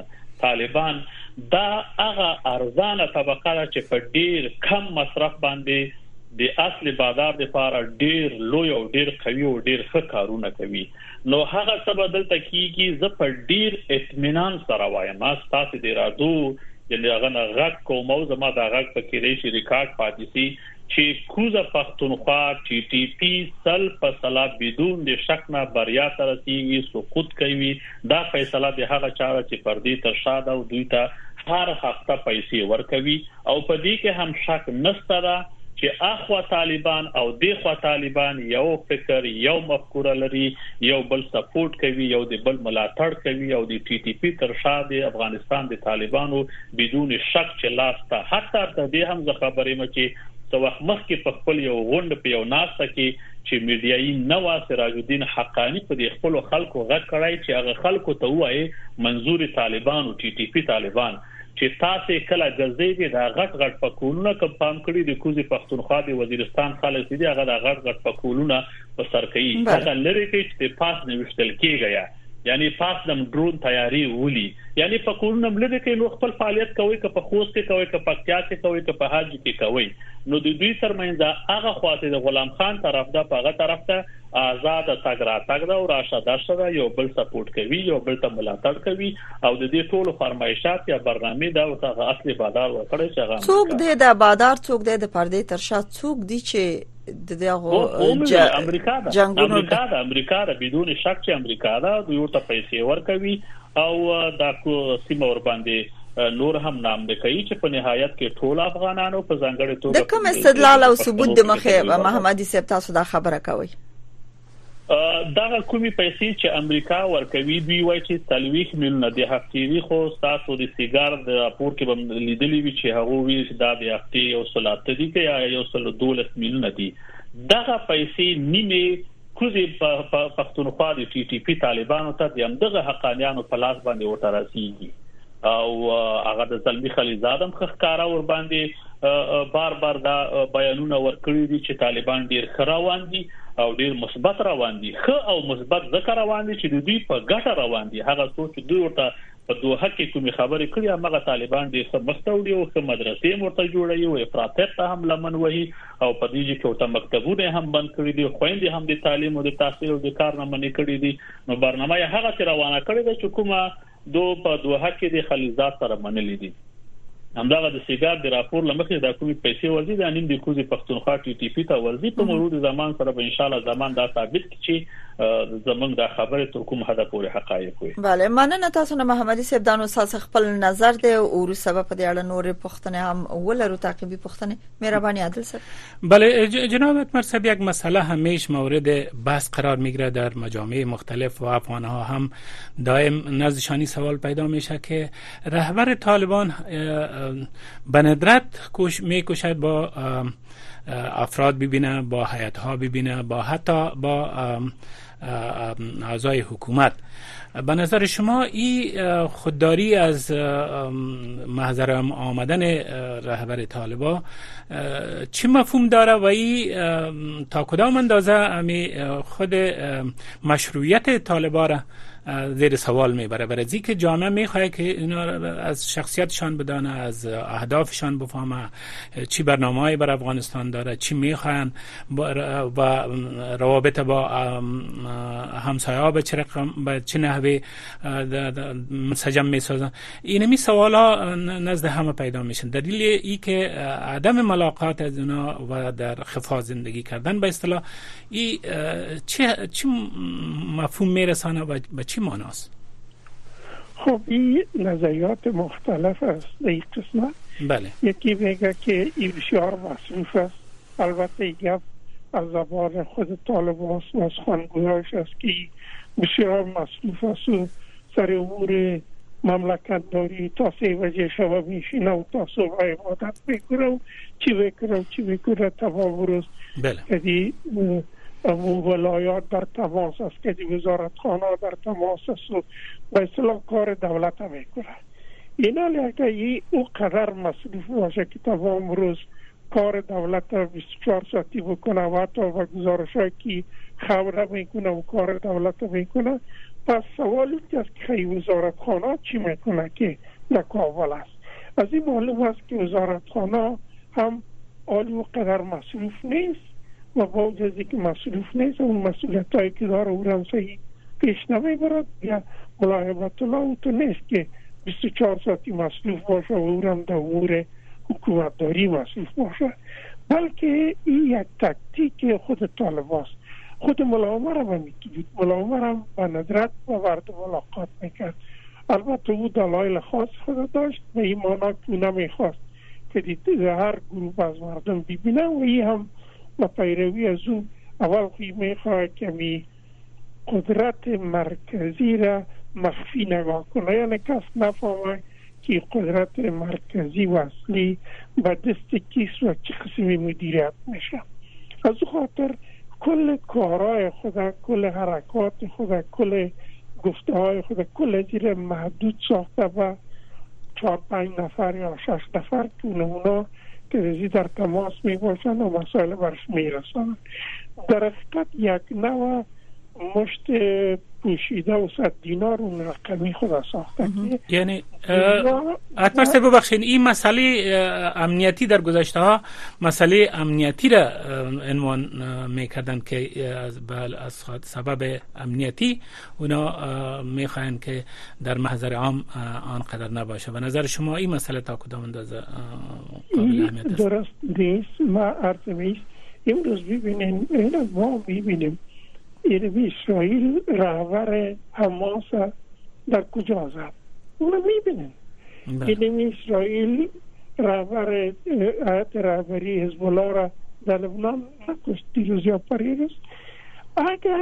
طالبان دا هغه ارزانه طبقه چې په ډیر کم مصرف باندې د اصل بازار لپاره ډیر لوی او ډیر قوي او ډیر ښه کارونه کوي. نو هغه سبب دلته کیږي ز په ډیر اطمینان سره وایم تاسو د رادو چې هغه غږ کومو زما دا غږ په کې ریشي ریکارډ پاتې سي چې کوزه پختونخوا ټي ټي پی سل فیصله بدون د شک نه بریا تر رسیږي سقوط کوي. دا فیصله د هغه چاره چې پردي تر شاده او دوی ته هر هفته پیسې ورکوي او په دې کې هم شک نشته دا چې اخوا طالبان او دغه طالبان یو فکر یو مفکوره لري، یو بل سپورټ کوي، یو د بل ملاتړ کوي او د ټي ټي پی تر شاده افغانستان د طالبانو بدون شک چې لاسته حتی د دې هم خبرې مچې تو وخت مخکې په خپل یو غونډه په یو ناسته کې چې میډیایي نو سراج الدین حقانی په دې خپل خلکو غږ کړای چې هغه خلکو ته وایي منظور طالبان او ټي ټي پی طالبان چې تاسو کله ګرځېږئ دا غټ پکولونه کوم پام کړی د کوزي پښتونخوا د وزیرستان خلک دي هغه دا غټ پکولونه په سر کوي هغه لري چې د پاس نوښتل کېږي یعنی پاس دم ډرون تیاری ولي یعنی پکولونه ملګری کې نو خپل فعالیت کوي که په خوست کې کوي که په پکتیا کې کوي که په حج کې کوي. نو د دوی ترمنځ هغه خواته د غلام خان طرف ده په هغه طرف ته آزاد تګ را تګ دا او راشه درشه یو بل سپورټ کوي یو بل ته ملاتړ کوي او د دې ټولو فرمایشات یا برنامه دا او هغه اصلي بازار ورکړي چې هغه څوک دی د بازار څوک دی د پردې ترشا څوک دی چې د دغه امریکا دا بدون شک چې امریکا دا دوی ورته پیسې ورکوي او دا سیمه ور باندې نور هم نام لیکي چې په نهایت کې ټول افغانانو په ځانګړي توګه د کوم استدلال او ثبوت د مخه محمدي صاحب تاسو دا خبره کوي دا کومي پیسې چې امریکا ورکوي دوی وایي چې تلويخ ملونه د هفتې خو تاسو د سیګار د راپور کې بم لیدلې وی چې هغه وی چې دا د هفتې او صلات دي کې یا 12 ملونه دي. دغه پیسې نیمه کوزي په پښتونخوا د ټي ټي پی طالبانو ته د همدغه حقانيانو په لاس باندې ورته راسيږي او هغه د زلمی خلیزادم خخکارا ور باندې بار دا بیانونه ورکړي دي چې طالبان ډیر خروان دي او ډیر مثبت روان دي خو او مثبت ذکر روان دي چې دوی په ګټه روان دي. هغه څه چې دوی ورته په دوه کې کومي خبرې کړې هغه طالبان ډیر څه مستوړي او څه مدرسې ورته جوړوي او افراط ته هم لمن وهي او په دې کې ورته مکتبونه هم بند کړی دي خويندې هم د تعلیم او د تحصیل او د کار نه منې کړی دي. نو برنامه یې هغه روانه کړې ده چې کومه دو په دوه کې د خلیزات سره منلې دي. همدغه د سیګار د راپور لمخې د کومي پیسې ورزي د نیم د کوزي پښتونخوا ټي ټي پی ته ورزي په مرور زمان سره به ان شاء الله زمان دا ثابت کړي زمونږ د خبرې تر کوم حد پورې حقایق وي. بله، مننه تاسو نه محمدي صاحب. دا نو تاسو خپل نظر دی او سبب په دې اړه نور پوښتنه هم ولرو، تعقیبی پوښتنه. مهربانی عادل صاحب. بله جناب اکمر صاحب، یک مسئله همیشه مورد بحث قرار میگیره در مجامع مختلف و افغان‌ها هم دائم نزدشانی سوال پیدا میشه که رهبر طالبان به ندرت میکوشد با افراد ببینه، با هیئت‌ها ببینه، با حتی با اعضای حکومت. به نظر شما این خودداری از محضر آمدن رهبر طالبان چه مفهوم داره و این تا کدام اندازه خود مشروعیت طالبان را زیر سوال میبره؟ برای از که جامعه میخواه که اینا از شخصیتشان بدانه، از اهدافشان بفهمه، چی برنامه‌ای بر افغانستان داره، چی میخوان و روابط با همسایه‌ها به چه رقم، به چه نحوی منسجم میسازن. اینمی سوالا نزد همه پیدا میشن. دلیل ای که عدم ملاقات از اونا و در خفا زندگی کردن به اصطلاح ای چه مفهوم میرسانه و به چی معناست؟ خب این نظریات مختلف است در این قسمت. بله. یکی میگه که این بسیار مصروف است. البته این از زبان خود طالبان و از خانگویاش است که بسیار مصروف است و سر امور مملکت داری تا 3 بجه شب میشینه و تا صبح عبادت میکنه و چی بکنه تمام روز. بله. کدی ولایات در تماس است، کدی وزارت خانه در تماس است و به اصطلاح کار دولت میکنه. اینا اگه او قدر مصروف باشه که تمام روز کار دولت 24 ساعتی بکنه و حتی و گزارشایی که خبر میکنه و کار دولت میکنه، پس سوالی که از که وزارت خانه چی میکنه که در کابل است. از این معلوم است که وزارت خانه هم عالی و قدر مصروف نیست و با وجودی که مصروف نیست اون مسئولیت هایی که داره او هم صحیح پیش نمیبرد. یا ملاحظت الله او تو نیست که 24 ساعتی مصروف باشه و او هم در امور حکومت داری مصروف باشه، بلکه این یک تکتیک خود طالبان است. خود ملا عمر هم میگید، ملا عمر هم به ندرت با ورد ملاقات میکرد. البته او دلایل خاص خود داشت و این مانا که نمیخواست که هر گروه از مردم ببینه و این هم با پیروی از اون اول خوی میخواه که می قدرت مرکزی را مخفی نگاه کنه، یعنی کس نفهمه که قدرت مرکزی و اصلی به دست کیست و چه قسمی مدیریت میشه. از خاطر کل کارهای خود، کل حرکات خود، کل گفته های خود، کل زیر محدود ساخته و 4-5 نفر یا 6 نفر که اونا که در تماس می باشن و مسائل برش می رسن. در حقیقت یک نوع مشت پوشیده و 100 دینار اون رقمی خود ساخته. یعنی اکبر صاحب ببخشید، این مسئله امنیتی در گذشته ها مسئله امنیتی را عنوان میکردن که از سبب امنیتی اونا میخواین که در محضر عام آنقدر نباشه. به نظر شما این مسئله تا کدام اندازه قابل اهمیت است؟ درست نیست. ما عرض میست امروز ببینیم، ما میبینیم این اسرائیل رهبر حماس در کجا زد؟ اونو میبینیم. این اسرائیل رهبر هیئت رهبری حزب الله را در لبنان نکشت دیروز یا پریروز. اگر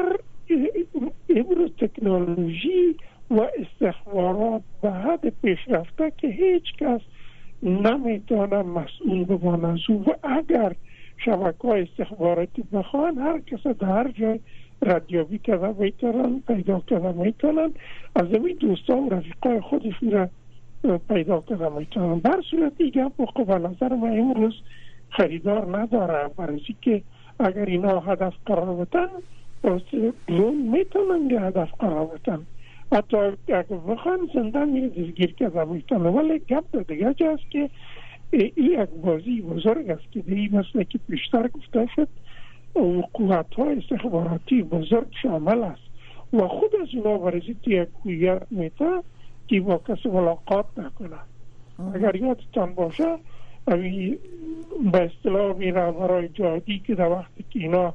امروز تکنولوژی و استخبارات به حد پیشرفته که هیچ کس نمیتونه مسئول بمانه از او و اگر شبکه‌های استخباراتی بخوان هر کس در هر جای ردیابی کرده میتونن، پیدا کرده میتونن، از این دوستا و رفیقای خودشون را پیدا کرده میتونن. بر صورت دیگه به نظر من امروز خریدار نداره، برای که اگر اینا هدف قرار بتن لون میتونن که هدف قرار بتن، حتی اگر بخوان زندان میره دستگیر کرده میتونن. ولی گپ دیگه جاست که این یک بازی بزرگ است که دیگه مثل که پیشتر گفته شد و قوت‌های استخباراتی بزرگ شامل است و خود از اونا برای یک هویت میته که با کسی ملاقات نکنه. اگر یادتان باشه به اصطلاح میره برای جهادی که در وقتی که اینا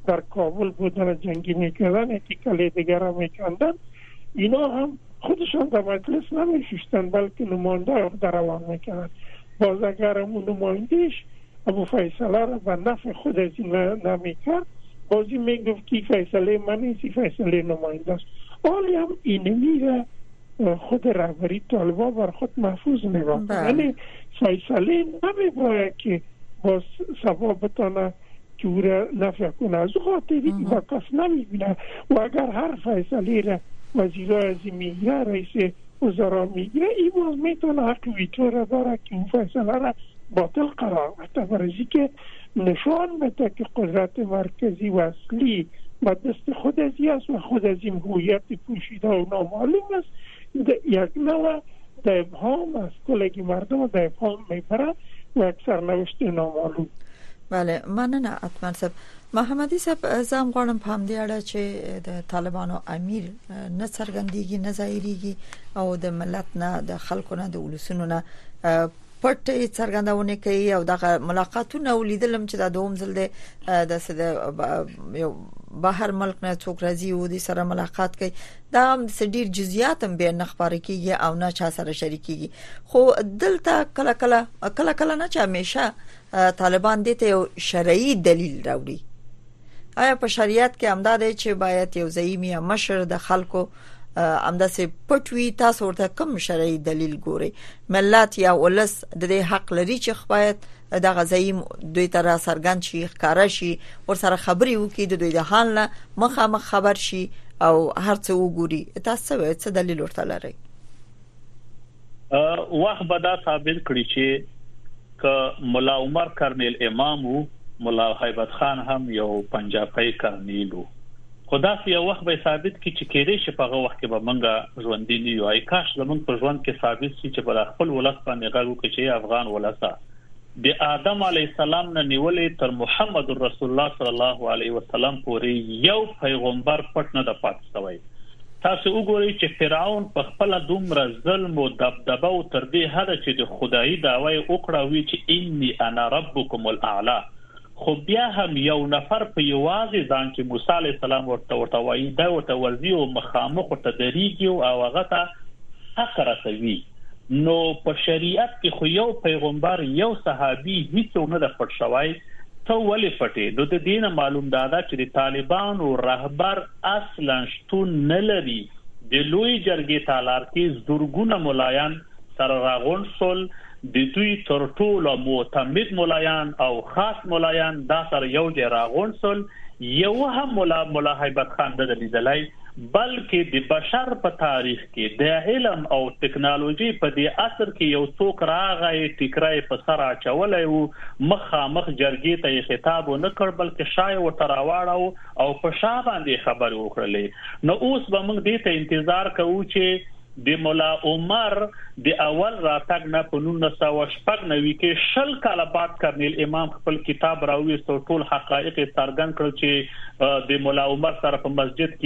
در کابل بودن جنگی میکردن، اتیکالی دیگر را میکندن، اینا هم خودشان در مجلس نمیشستن بلکه نماینده در روان میکردن. باز اگر همون نمایندهش ابو فیصله را به نفع خود از این نمیکرد، بازی میگفت که فیصله من نیست، فیصله نماینده است. حالی هم اینمی را خود رهبری طالبان بر خود محفوظ نگاه کنه. یعنی فیصله نمیباید که باز سبا بتانه که او را نفع کنه. از خاطری با کس نمیبینه و اگر هر فیصله را وزیرای ازی میگیره، رئیس وزرا میگیره، این باز میتونه حق ویتو را داره که اون فیصله را باطل قرار بده، برای که نشان بده که قدرت مرکزی و اصلی با دست خود ازی است و خود از این هویت پوشیده و نامعلوم است. یک نوع در ابهام است، کلگی مردم در ابهام میبرد و یک سرنوشت نامعلوم. بله، مننه اتمن صاحب. محمدی صاحب، زم غواړم په همدې اړه چې د طالبانو امیر نه څرګندېږي، نه ظاهریږي او د ملت نه، د خلکو نه، د ولسونو نه پټ څرګندونه کوي او دغه ملاقاتونه ولیدلم چې د دوم ځل د یو بهر ملک نه څوک راځي او د سره ملاقات کوي. دا هم ډیر جزئیات هم به نه خبرې کیږي او نه چا سره شریکيږي. خو دلته کله کله نه چې همیشه طالبان دې ته یو شرعي دلیل راوړي. آیا په شریعت کې همدا دی چې باید یو زعیم یا مشر د خلکو همداسې پټوي؟ تاسو ورته کوم شرعي دلیل ګوري؟ ملت یا ولس د دې حق لري چې باید دغه زعیم دوی ته را څرګند شي، ښکاره شي، ورسره خبرې وکړي، د دوی د حال نه مخامخ خبر شي او هر څه وګوري. تاسو څه دلیل ورته لرئ؟ وخت به دا ثابت کړي چې مولا عمر کرنیل امام و، مولا هیبت خان هم یو پنجابی کرنیل و. خدا سي یو وخت به ثابت کی چې کېدې شي په هغه وخت کې به منګه ژوندۍ نه یو. کاش زمونږ په ژوند کې ثابت شي چې بل خپل ولس باندې غږ وکړي چې افغان ولسا د آدم علی السلام نه نیولې تر محمد رسول الله صلی الله علیه وسلم پورې یو پیغمبر پټ نه د پات شوی. تاسو وګورئ چې فرعون په خپل دومره ظلم او دبدبه او تر دې حد چې د خدایي دعوی وکړه وی چې انی انا ربکم الاعلى، خو بیا هم یو نفر په یوازې ځان چې موسی علی السلام ورته وایي دا ورته ورځي او مخامخ ورته دریږي او هغه ته حق رسوي. نو په شریعت کې خو یو پیغمبر، یو صحابي هیڅ نه د پټ شوی، ته ولې پټې؟ نو د دین معلوم دادا چې د طالبانو رهبر اصلا شتون نه لري. د لوی جرګې تالار کې زورګونه ملایان سره راغون شول، د دوی تر ټولو معتمد ملایان او خاص ملایان دا سره یو ځای راغون شول. یو هم مولا هیبت خان د لیدلای، بلکې د بشر په تاریخ کې د علم او ټکنالوژي په دې عصر کې یو څوک راغی ټیکرای په سر اچولای او مخامخ جرګې ته خطاب نه کړ، بلکې شای ورته راواړو او په شا باندې خبرې وکړلې. نو اوس به موږ دې ته انتظار کوو چې د مولا عمر د اول راتګ نه په 1996 کې 20 کاله بعد کرنیل امام خپل کتاب راوویست او ټول حقایق څرګند کړل چې د مولا عمر سره په مسجد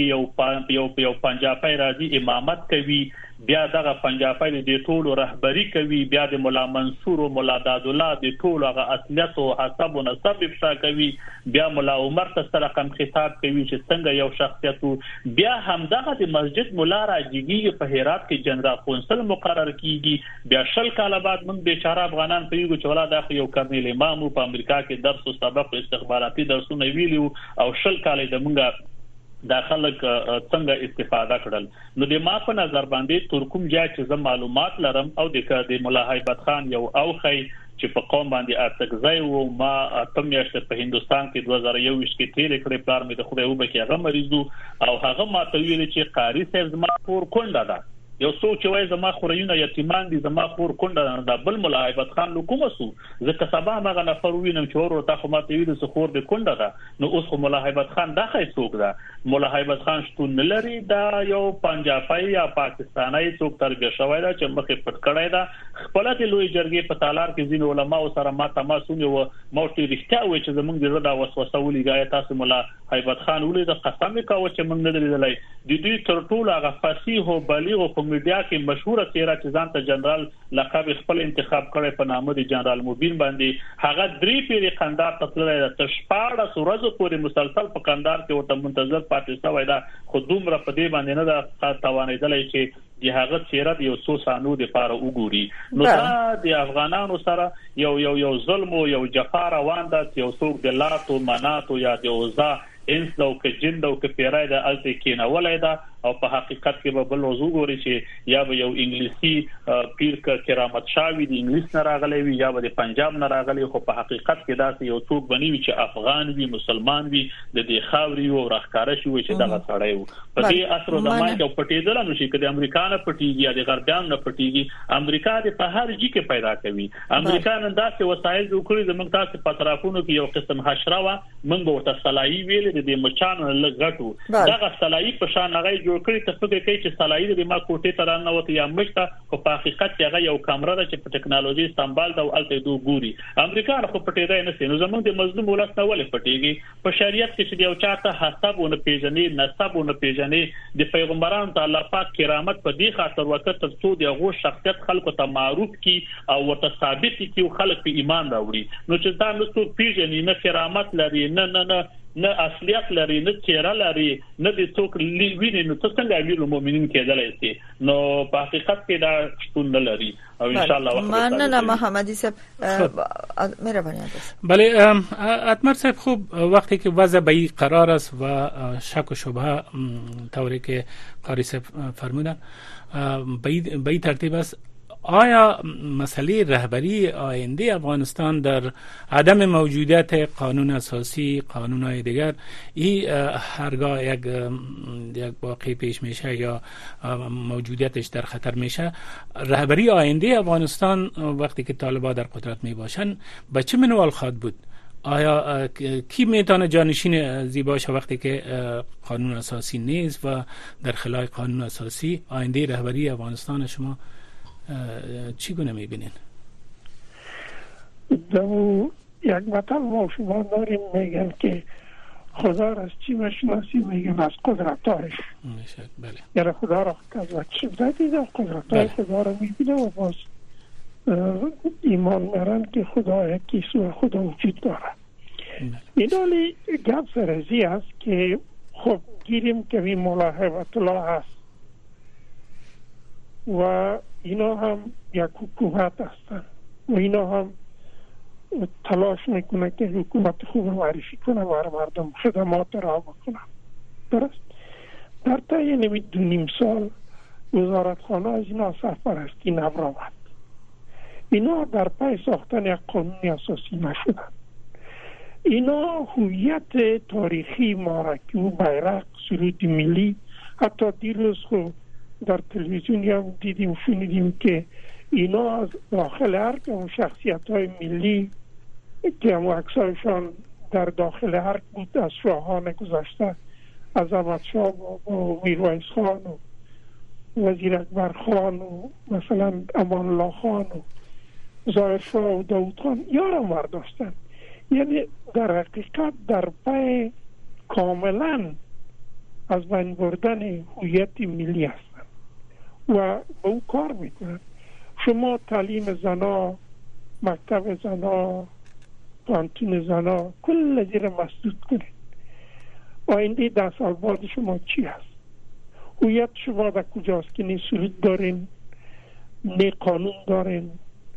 کې یو پنجابی راځي امامت کوي، بیا دغه پنجابی د ټولو رهبری کوي، بیا د مولا منصور او مولا داد الله د ټولو هغه اصلیت او حسب او نسب افشا کوي، بیا مولا عمر ته سره کوم خطاب کوي چې څنګه یو شخصیت، بیا همدغه د مسجد مولا راځي په هرات کې جنرال قونسل مقرر کیږي. بیا 20 کاله بعد موږ بیچاره افغانان پیږو چې ولا دا یو کرنیل امام په امریکا کې درس او سبق استخباراتي درسونه ویلو او 20 کاله د موږ دا خلک څنګه استفاده کړل. نو د ما په نظر باندې ترکم جای چې زم معلومات لرم او د مولا هیبت خان یو اوخی چې په قوم باندې اتکځای وو، ما اتم میاشتې په هندستان کې 2021 کې تیر کړې، پلار مې د خدای وبکي هغه مریضو او هغه ما ته ویل چې قاری صاحب زما پور کونډه ده، یو څوک چې وای زما خوريونه یتیمان دي زما پور کونډه ده، بل مولا هیبت خان لو کوم سو ځکه سبا هغه نفر وینم چې ورته خو ما ته ویل چې خور د کونډه ده. نو اوس مولا هیبت خان دا خای څوک ده؟ مولا هیبت خان شتون لري، دا یو پنجابی یا پاکستانی څوک تربیه شوی دا چې مخې پټ کړی دا خپل د لوی جرګې په تالار کې ځین علماء سره ما تماسونه و موټي رښتیا وای چې زمونږ د زړه وسوسه ولګای تاسو مولا هیبت خان ولید قسم وکاو چې موږ نه لیدلای د دوی تر ټولو هغه فصیح او بلیغ په میډیا کې مشهور څیره چې ځان ته جنرال لقب خپل انتخاب کړي په نامه د جنرال مبین باندې هغه درې پیری قندار تطلع د شپاړه ورځې پورې مسلسل په قندار کې ورته منتظر پاتې شوی دا خو دومره په دې باندې نه دا توانیدلای چې د هغه چیرې د یو څو سانو د لپاره وګوري نو دا د افغانانو سره یو ظلم او یو جفا روان ده یو څوک د لات او منات او یا د اوزا انس لو کې جن لو کې پیرای د الته کې نه ولای دا او په حقیقت کې به بل وضو ګوري چې یا به یو انګلیسي پیر کرامت شاوی د انګلیس نه راغلی وي یا به د پنجاب نه راغلی خو په حقیقت کې دا یو څوک بنوي چې افغان وي مسلمان وي د دې خاوري او راخکاره شي چې دغه سړی وو په دې اثر د مای او پټېدل نو شي چې امریکا نه پټیږي یا د غربیان نه پټیږي امریکا د په هر ځای کې پیدا کوي امریکا نن داسې وسایل جوړ کړي زموږ تاسو په طرفونو کې یو قسم حشره وا موږ ورته صلاحي ویل د مچانو لګټو دغه صلاحي په شان هغه جوړ کړی ته فکر کوي چې صلاحي د ما کوټه ته رانه وته یا مشته خو په حقیقت کې هغه یو کیمرا ده چې په ټکنالوژي استعمال دا او الته دوه ګوري امریکا خو پټېدای نه سي نو زموږ د مظلوم ولس نه ولې پټېږي په شریعت کې چې یو چاته حسابونه پیژنې نسبونه پیژنې د پیغمبرانو تعالی پاک کرامت په دې خاطر وکړه تر څو دغه شخصیت خلکو ته معروف کی او ورته ثابت کی او خلک په ایمان راوړي نو چې دا نو څو پیژنې نه کرامت لري نه اصلیت لري نه چیرې لري نه د څوک ویني نو څنګه امیر المؤمنین کېدلای شي نو په حقیقت کې دا شتون نه لري او ان شاء الله مننه محمدی صاحب مهرباني است بله اتمر صاحب خوب وقتی که وضع به این قرار است و شک و شبهه طوری که قاری صاحب فرمودن به این ترتیب است آیا مسئله رهبری آینده افغانستان در عدم موجودیت قانون اساسی قانون‌های دیگر این هرگاه یک واقعی پیش میشه یا موجودیتش در خطر میشه رهبری آینده افغانستان وقتی که طالبان در قدرت می باشن به چه منوال خواهد بود آیا کی میتونه جانشین زی باشه وقتی که قانون اساسی نیست و در خلای قانون اساسی آینده رهبری افغانستان شما چگونه میبینین؟ دو یک مطلب ما شما داریم میگن که خدا را از چی بشناسی میگن از قدرتایش بله یعنی خدا را از چی دیدن قدرتای خدا را میبینه و باز ایمان میرن که خدا یکی سو خدا وجود داره این حالی گپ سرزی است که خب گیریم که این مولا هیبت الله هست و اینا هم یک حکومت هستن و اینا هم تلاش میکنه که حکومت خوب معرفی کنه و مردم خدمات را بکنه درست در طی نمی 2.5 سال وزارتخانه از اینا سرپرستی نبرآمد اینا در پی ساختن یک قانون اساسی نشدن اینا هویت تاریخی ما را که بیرق سرود ملی حتی دیروز خود در تلویزیون هم دیدیم شنیدیم که اینا از داخل ارگ اون شخصیت های ملی که هم عکسایشان در داخل ارگ بود از شاهان گذشته از احمد شاه و میرویس خان و وزیر اکبر خان و مثلا امان الله خان و ظاهر شاه و داود خان یارم برداشتن یعنی در حقیقت در پی کاملا از بین بردن هویت ملی است و به اون کار میکنن شما تعلیم زنا مکتب زنا پانتون زنا کل زیر مسدود کنید آینده 10 سال بعد شما چی هست هویت شما در کجاست که نه سرود دارین نه قانون دارین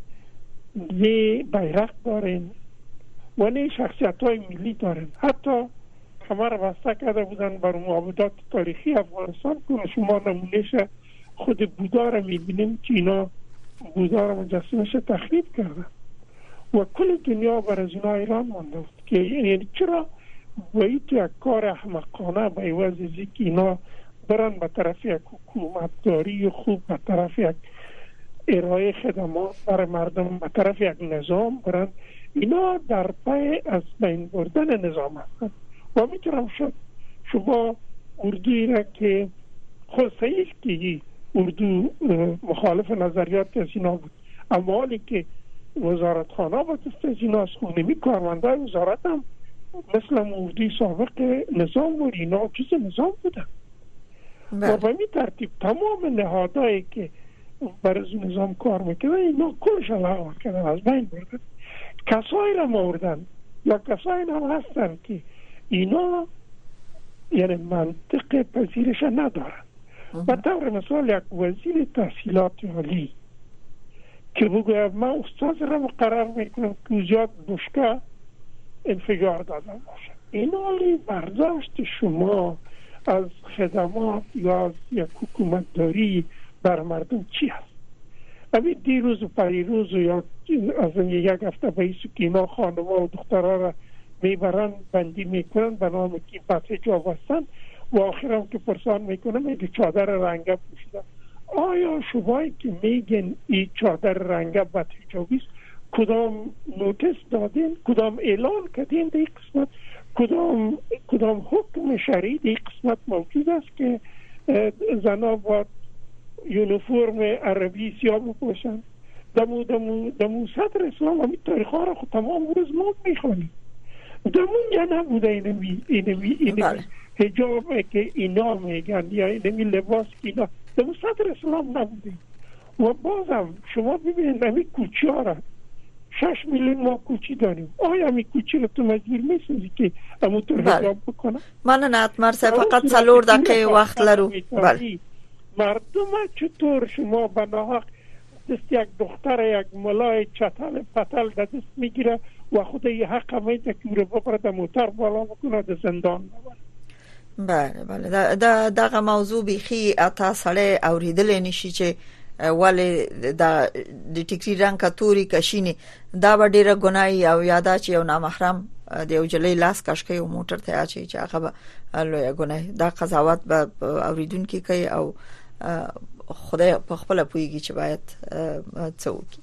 نه بیرق دارین و نه شخصیت های ملی دارین حتی کمر بسته کرده بودن بر معابدات تاریخی افغانستان که شما نمونهش خود بودا را میبینیم که اینا بودا را مجسمش تخریب کردن و کل دنیا بر از اینا ایران مانده بود که یعنی چرا باید یک کار احمقانه به عوض از که اینا برن به طرف یک حکومتداری خوب به طرف یک ارائه خدمات برای مردم به طرف یک نظام برن اینا در پی از بین بردن نظام هستن و میتونم شد شما اردوی را که خود صحیح که اردو مخالف نظریات از اینا بود اما حالی که وزارتخانه با دست از اینا از خونمی کارمنده وزارت هم مثل مودی سابق نظام و اینا چیز نظام بودن و به این ترتیب تمام نهادهایی که برای نظام کار میکنن اینا کلش لغو کردن، از بین بردن. کسایی را موردن یا کسایی هم هستن که اینا یعنی منطق پذیرش ندارن. و طور مثال یک وزیر تحصیلات عالی که بگوید من استاد را مقرر میکنم که زیاد بشکه انفجار دادن باشه، اینا برداشت شما از خدمات یا از یک حکومت داری بر مردم چی هست؟ همین دیروز و پریروز یا از یک هفته بایست که اینا خانم‌ها و دخترها را میبرن بندی میکنن به نام که بچه جا بستن و آخرم که پرسان میکنن میگه چادر رنگه پوشیدن. آیا شمایی که میگن این چادر رنگه بچه جا بیست کدام نوتیس دادین، کدام اعلان کردین در این قسمت، کدام حکم شرعی در این قسمت موجود است که زنها باید یونیفرم عربی سیاه بپوشن؟ دمو صدر اسلام همین تاریخ ها را خود تمام روز ما میخوانیم. دمون یا نبوده اینمی حجاب که اینا میگن یا اینمی لباس اینا دمو صدر اسلام نبوده. و بازم شما ببینید همین کوچی ها را 6 میلیون ما کوچی داریم، آیا همین کوچی رو تو مجبور میسازی که همونطور حجاب بکنه؟ من نتمر فقط 4 دقیقه وقت لرو. بله مردم چطور شما به ناحق دست یک دختر یک ملای چتل پتل در دست میگیره و خود یه حق میده که رو ببره در موتر بالا بکنه در زندان ببره؟ بله دغه موضوع بیخي اته سړی اوریدل نشي چې ولې د ټیکري رنګ کتوري کشینی دا به ډیره ګناي او یادا چې یو نامحرم د یو جلې لاس کشکې او موټر ته اچي چې هغه به لوی ګناي دا قضاوت به اوریدونکو کوي او خدای په خپل پویږي چې باید څوک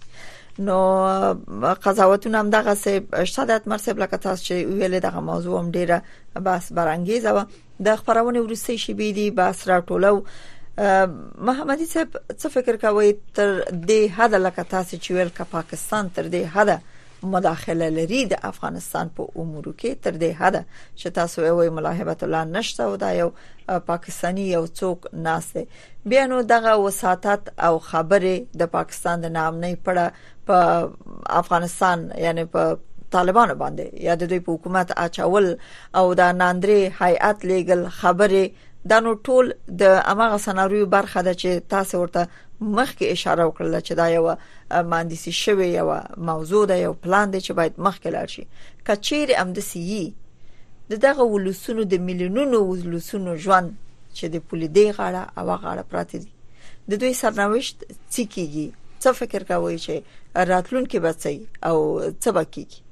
نو قضاوتونه هم دغه سه شادت مرسب لکه تاسو چې ویل دغه موضوع هم ډیره بس برانګیزه و د خبرونه ورسې شي بيدي بس راټولو محمدي صاحب څه فکر کوي تر دې حد لکه تاسو چې ویل ک پاکستان تر دې حد مداخله لري د افغانستان په امورو کې تر دې حد چې تاسو وایي ملاحبت الله نشته او دا یو پاکستانی یو څوک ناسه بیا نو دغه وساتت او خبره د پاکستان د نامنۍ پړه په افغانستان یعنی په طالبانو باندې یا د دوی په حکومت اچول او دا ناندري هیئت لیګل خبره دا نو ټول د اماغه سناریو برخه ده چې تاسو ورته مخکې اشاره وکړه چې دا یو مهندسي شوی یو موضوع ده یو پلان دی چې باید مخکې لاړ شي. کچېر امدسي دغه ولسونو د میلیونونو ولسونو ژوند چې د پولیدې غاړه او غاړه پراته دي د دوی سرنوشت څه کیږي؟ څه فکر کوي چې راتلونکي بچي او څه بکیږي؟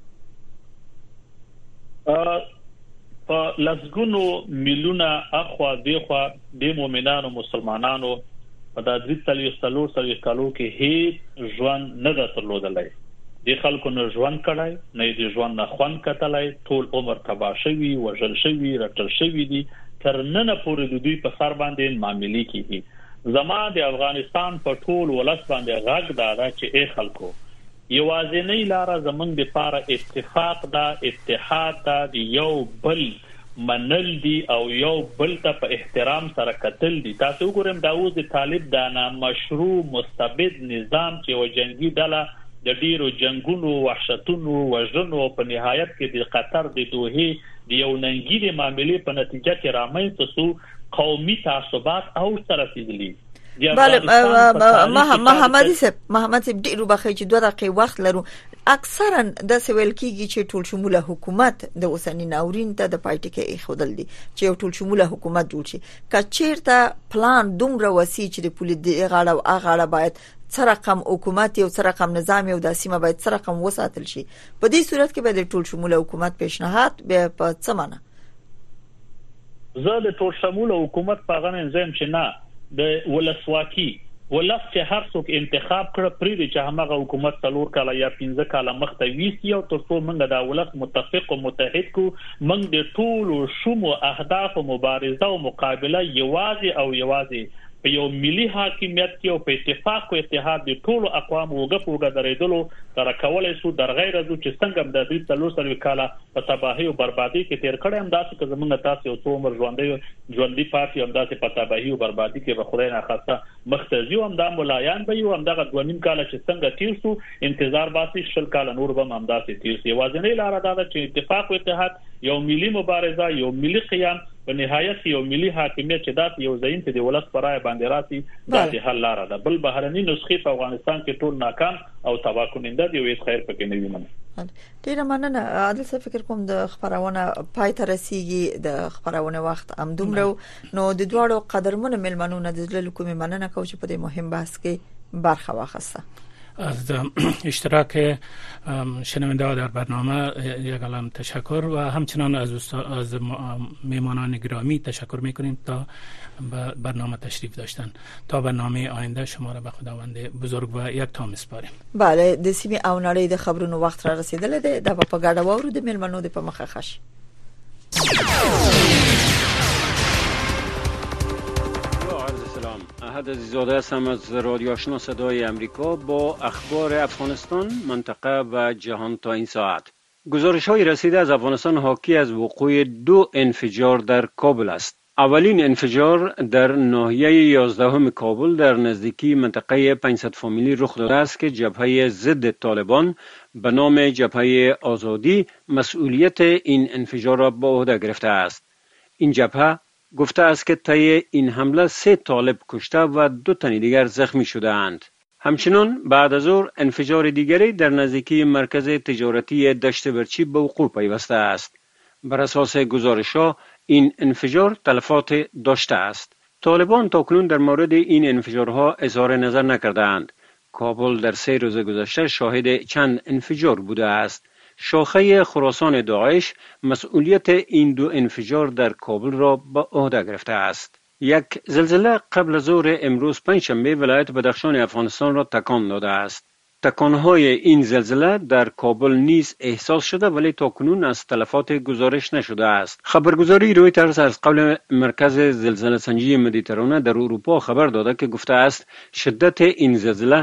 په لسګونو میلیونه اخوا دیخوا د مؤمنانو مسلمانانو په د 3 کالو کې هیڅ ژوند نه درلودلای. د خلکو نه ژوند کړای نه د ژوند نه خوان کتلای، ټول عمر تباہ شوی، وژل شوی، رټل شوی دي، تر نن پورې د دوی په سر باندې معاملې کیږي. زما د افغانستان په ټول ولس باندې غږ دا چې ای خلکو یوازینی لاره زمونږ د لپاره اتفاق دا، اتحاد دا، د یو بل منل دي او یو بل ته په احترام سره کتل دي. تاسو وګورئ دا اوس د طالب دا نامشروع مستبد نظام چې و جنگي ډله د ډیرو جنگونو وحشتونو وژنو په نهایت کې د قطر د دوحې د یو ننګیلې معاملې په نتیجه کې رامنځته شو قومي تعصبات او سره رسیدلي. بله محمد صاحب ډیرو بخې چې 2 دقیقې وخت لرو. اکثرا د سویل کېږي چې ټول شموله حکومت د اوسنی ناورین ته د پایټ کې خودل دي چې یو ټول شموله حکومت جوړ شي. کچېرته پلان دومره وسیع چې د پولیس غاړه او غاړه باید څه رقم حکومت او څه رقم نظام او د سیمه باید څه رقم وساتل شي. په دې صورت کې به د ټول شموله حکومت پیشنهاد به په څه معنی؟ زه د ټول شموله حکومت په غن انځم چې نه د ولسواکي ولس چې هر څوک انتخاب کړ پرې چې هغه حکومت 4 کاله یا 15 کاله مخته ویسي او تر څو موږ د ولس متفق او متحد کو موږ د ټول شومو اهداف او مبارزه او مقابله یوازې په یو ملي حاکمیت کې او په اتفاق او اتحاد د ټولو اقوام وګړو درېدلو تر کولای شو در غیر از چې څنګه د دې تلو سره کاله په تباہي او بربادي کې تیر کړي هم داسې که زمونږ تاسو یو څو عمر ژوندۍ پاتې هم داسې په تباہي او بربادي کې به خدای نه خاصه مختزي هم د ملایان به یو هم دغه 2.5 کال چې څنګه تیر شو انتظار باسي 10 کال نور به هم داسې تیر شي. وازنې لاره دا چې اتفاق او اتحاد یو ملي مبارزه یو ملي قیام په نهایت یو ملي حاکمیت چې داسې یو ځین ته د ولس پرای باندې راسي داسې حل لاره ده. بل بهرني نسخې په افغانستان کې ټول ناکام او تباہ کننده دی او هیڅ خیر پکې نه وینم. ډیره مننه. عادل څه فکر کوم د خبرونه پای ته رسیږي د خبرونه وخت هم دومره نو د دوړو قدرمن ملمنونه د دل کومه مننه کوم چې په دې مهم بحث کې برخه واخیسته. از اشتراک شنونده در برنامه یک عالم تشکر و همچنان از میهمانان گرامی تشکر میکنیم تا برنامه تشریف داشتن. تا برنامه آینده شما را به خداوند بزرگ و یک تا میسپاریم. بله د سیمې او نړۍ د خبرونو وخت را رسیدلی دی. د په ګډه وورو د میلمنو د په مخه خش. احد عزیزاده هستم از رادیو آشنا صدای امریکا با اخبار افغانستان، منطقه و جهان تا این ساعت. گزارش‌های رسیده از افغانستان حاکی از وقوع 2 انفجار در کابل است. اولین انفجار در ناحیه 11 کابل در نزدیکی منطقه 500 فامیلی رخ داده است که جبهه ضد طالبان به نام جبهه آزادی مسئولیت این انفجار را به عهده گرفته است. این جبهه گفته است که طی این حمله 3 طالب کشته و 2 تن دیگر زخمی شده اند. همچنان بعد از ظهر انفجار دیگری در نزدیکی مرکز تجارتی دشت برچی به وقوع پیوسته است. بر اساس گزارش‌ها این انفجار تلفات داشته است. طالبان تاکنون در مورد این انفجارها اظهار نظر نکردند. کابل در 3 روز گذشته شاهد چند انفجار بوده است. شاخه خراسان داعش مسئولیت این 2 انفجار در کابل را به عهده گرفته است. یک زلزله قبل از ظهر امروز پنجشنبه ولایت بدخشان افغانستان را تکان داده است. تکانهای این زلزله در کابل نیز احساس شده ولی تاکنون از تلفات گزارش نشده است. خبرگزاری رویترز از قبل مرکز زلزله سنجی مدیترانه در اروپا خبر داده که گفته است شدت این زلزله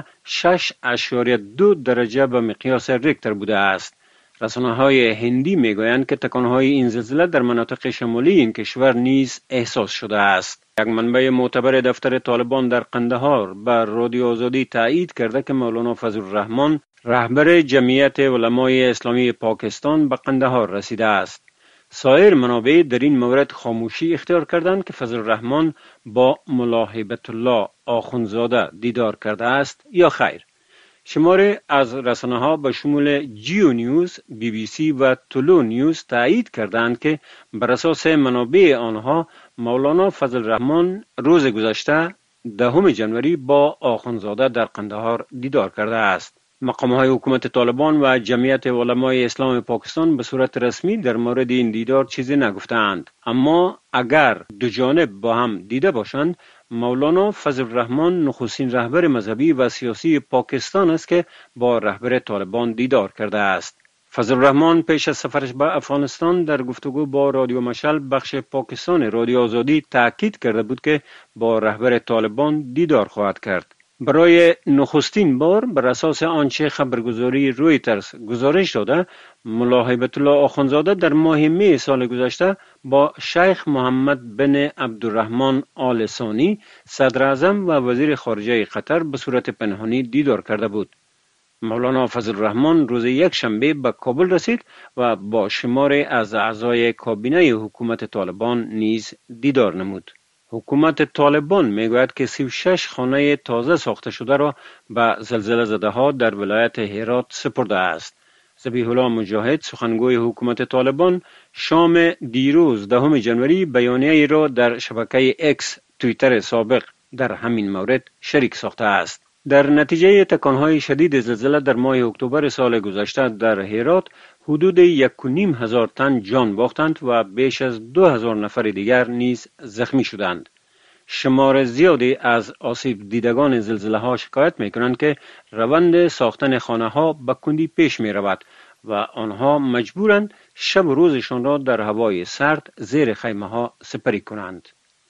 6.2 درجه به مقیاس ریکتر بوده است. رسانه‌های هندی میگویند که تکانهای این زلزله در مناطق شمالی این کشور نیز احساس شده است. یک منبع معتبر دفتر طالبان در قندهار بر رادیو آزادی تایید کرده که مولانا فضل الرحمن رهبر جمعیت علمای اسلامی پاکستان به قندهار رسیده است. سایر منابع در این مورد خاموشی اختیار کردند که فضل الرحمن با ملا هیبت الله آخوندزاده دیدار کرده است یا خیر. شماره از رسانه‌ها به شمول جیو نیوز، بی بی سی و طلوع نیوز تایید کردند که بر اساس منابع آنها مولانا فضل الرحمن روز گذشته 10 جنوری با آخوندزاده در قندهار دیدار کرده است. مقام‌های حکومت طالبان و جمعیت علمای اسلام پاکستان به صورت رسمی در مورد این دیدار چیزی نگفتند، اما اگر دو جانب با هم دیده باشند مولانا فضل الرحمن نخستین رهبر مذهبی و سیاسی پاکستان است که با رهبر طالبان دیدار کرده است. فضل الرحمن پیش از سفرش به افغانستان در گفتگو با رادیو مشعل بخش پاکستان رادیو آزادی تاکید کرده بود که با رهبر طالبان دیدار خواهد کرد. برای نخستین بار بر اساس آنچه خبرگزاری رویترز گزارش داده، ملا هیبت الله آخوندزاده در ماه می سال گذشته با شیخ محمد بن عبدالرحمن آل ثانی صدر اعظم و وزیر خارجه قطر به صورت پنهانی دیدار کرده بود. مولانا فضل الرحمن روز یکشنبه به کابل رسید و با شماری از اعضای کابینه حکومت طالبان نیز دیدار نمود. حکومت طالبان میگوید که 36 خانه تازه ساخته شده را به زلزله زده ها در ولایت هرات سپرده است. ذبیح الله مجاهد سخنگوی حکومت طالبان شام دیروز 10 جنوری بیانیه را در شبکه اکس توییتر سابق در همین مورد شریک ساخته است. در نتیجه تکانهای شدید زلزله در ماه اکتبر سال گذشته در هرات حدود 1,500 تن جان باختند و بیش از 2,000 نفر دیگر نیز زخمی شدند. شمار زیادی از آسیب دیدگان زلزله ها شکایت می کنند که روند ساختن خانه ها به کندی پیش می رود و آنها مجبورند شب و روزشان را در هوای سرد زیر خیمه ها سپری کنند.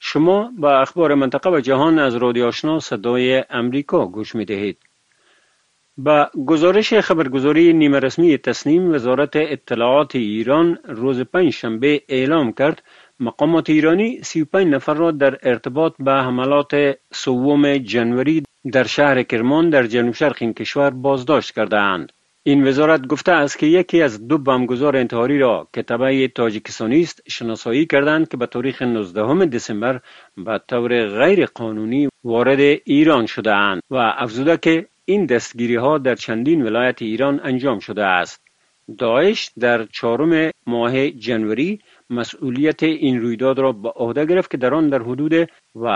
شما با اخبار منطقه و جهان از رادیو آشنا صدای امریکا گوش می دهید. با گزارش خبرگزاری نیمه رسمی تصنیم، وزارت اطلاعات ایران روز پنجشنبه اعلام کرد مقامات ایرانی 35 نفر را در ارتباط با حملات 3 جنوری در شهر کرمان در جنوب شرق این کشور بازداشت کرده اند. این وزارت گفته است که یکی از 2 بمبگذار انتحاری را که تبع تاجیکستانی است شناسایی کردند که به تاریخ 19 دسامبر به طور غیر قانونی وارد ایران شده اند و افزوده که این دستگیری ها در چندین ولایت ایران انجام شده است. داعش در 4 ماه جنوری مسئولیت این رویداد را به عهده گرفت که در آن در حدود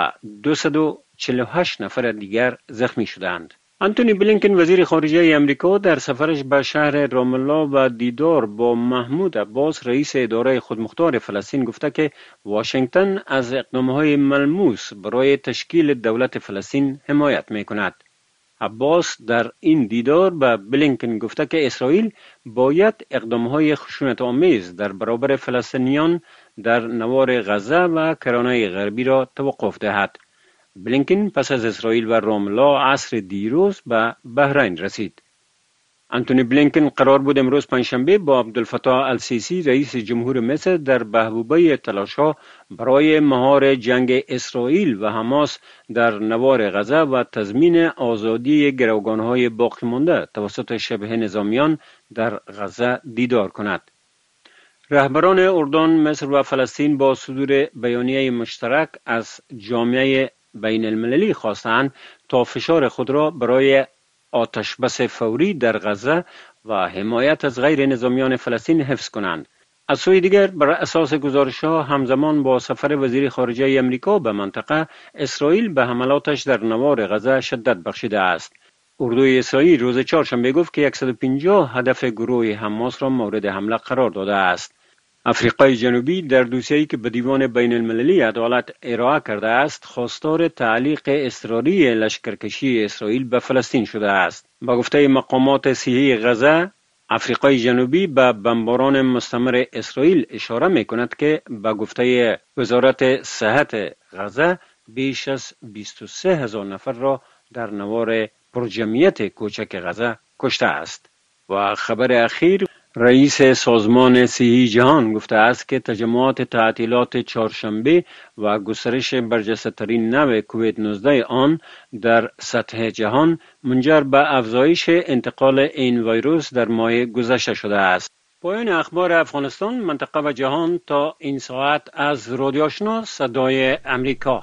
248 نفر دیگر زخمی شدند. آنتونی بلینکن وزیر خارجه امریکا در سفرش به شهر رام الله و دیدار با محمود عباس رئیس اداره خودمختار فلسطین گفته که واشنگتن از اقدامهای ملموس برای تشکیل دولت فلسطین حمایت می‌کند. عباس در این دیدار به بلینکن گفته که اسرائیل باید اقدامهای خشونت‌آمیز در برابر فلسطینیان در نوار غزه و کرانه غربی را توقف دهد. بلینکن پس از اسرائیل و رام الله عصر دیروز به بحرین رسید. آنتونی بلینکن قرار بود امروز پنجشنبه با عبدالفتاح السیسی رئیس جمهور مصر در بهبوبه تلاش‌ها برای مهار جنگ اسرائیل و حماس در نوار غزه و تضمین آزادی گروگان‌های باقی مانده توسط شبه نظامیان در غزه دیدار کند. رهبران اردن، مصر و فلسطین با صدور بیانیه مشترک از جامعه بین المللی خواستند تا فشار خود را برای آتش بس فوری در غزه و حمایت از غیر نظامیان فلسطین حفظ کنند. از سوی دیگر بر اساس گزارش‌ها همزمان با سفر وزیر خارجه امریکا به منطقه، اسرائیل به حملاتش در نوار غزه شدت بخشیده است. اردوی اسرائیل روز چهارشنبه گفت که 150 هدف گروه حماس را مورد حمله قرار داده است. افریقای جنوبی در دوسیه‌ای که به دیوان بین المللی عدالت ارائه کرده است، خواستار تعلیق اضطراری لشکرکشی اسرائیل به فلسطین شده است. با گفته مقامات صحی غزه، افریقای جنوبی به بمباران مستمر اسرائیل اشاره می‌کند که با گفته وزارت صحت غزه بیش از 23,000 نفر را در نوار پرجمعیت کوچک غزه کشته است. و خبر اخیر، رئیس سازمان صحی جهان گفته است که تجمعات تعطیلات چهارشنبه و گسترش برجسته‌ترین نوع کووید 19 آن در سطح جهان منجر به افزایش انتقال این ویروس در ماه گذشته شده است. پایان اخبار افغانستان، منطقه و جهان تا این ساعت از رادیو آشنا صدای امریکا.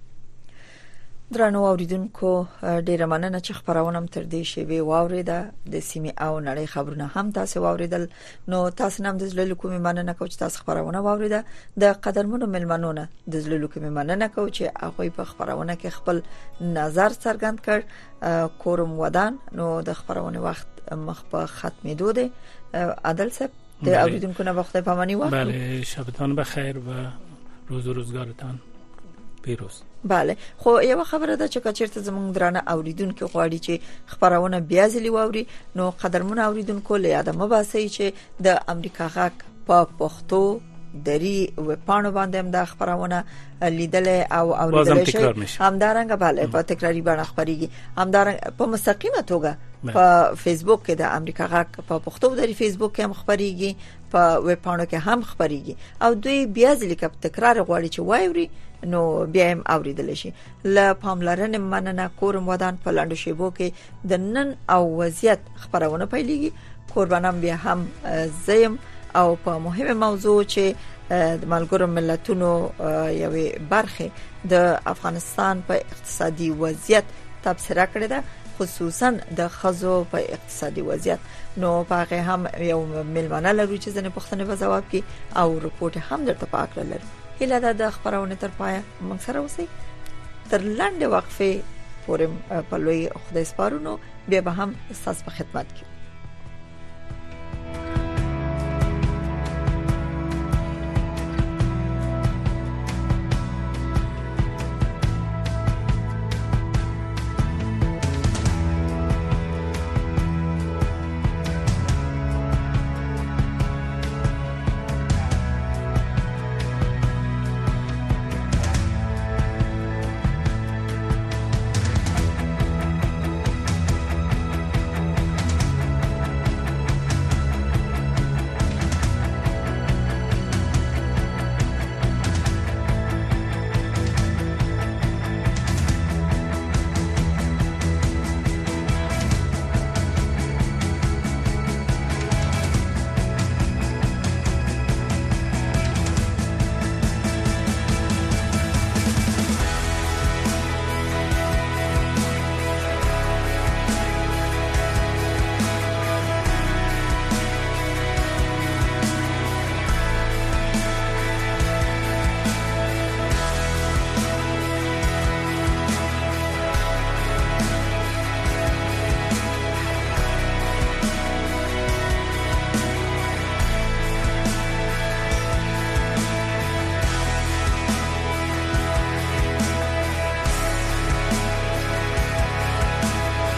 درنو اوریدونکو ډیره مننه چې خبرونه هم تر دې شی واوریده د سیمې او نړۍ خبرونه هم تاسو واوریدل. نو تاسو نام د زړه کومې مننه کوم چې تاسو خبرونه واوریده. د قدرمنو ملمنونه د زړه کومې مننه کوم چې هغه په خبرونه کې خپل نظر څرګند کړ. کورم ودان نو د خبرونه وخت مخ په ختمېدو دی. عادل صاحب د اوریدونکو نه وخت په مانی وخت. بله، شبتان بخیر و روز و روزگارتان پیروز. بله، خو یو خبره ده چې کچېرته زمونږ درانه اوریدونکو غواړي چې خبرونه بیا ځلی واوري، نو قدرمن اوریدونکو له یاد مباسي چې د امریکا غاک په پښتو دری و پانو باندې هم د خبرونه لیدل او اوریدل شي. همدارنګه بله په تکراری باندې خبريږي، همدارنګه په مستقیمه توګه په فیسبوک کې د امریکا غاک په پښتو دری فیسبوک کې هم خبريږي، په ویب پاڼو کې هم خبريږي او دوی بیا ځلی کپ تکرار غواړي چې وایوري نو بیا هم اوریدل شي. ل پاملرنه مننه کورم ودان په لاندو شیبو کې د نن او وضعیت خبرونه پیلېږي. قربانم بیا هم زیم او په مهمه موضوع چې د ملګرو ملتونو یوې برخه د افغانستان په اقتصادي وضعیت تبصره کړې ده، خصوصا د خزو په اقتصادي وضعیت. نو پاغه هم یو ملمنه لرو چې ځنه پښتنه په جواب کې او رپورټ هم درته پاک لرو. هله د خبرونه تر پایه موږ سره اوسئ. تر لاندې وقفه پورې په لوی خدای سپارونو بیا به هم تاسو په خدمت کې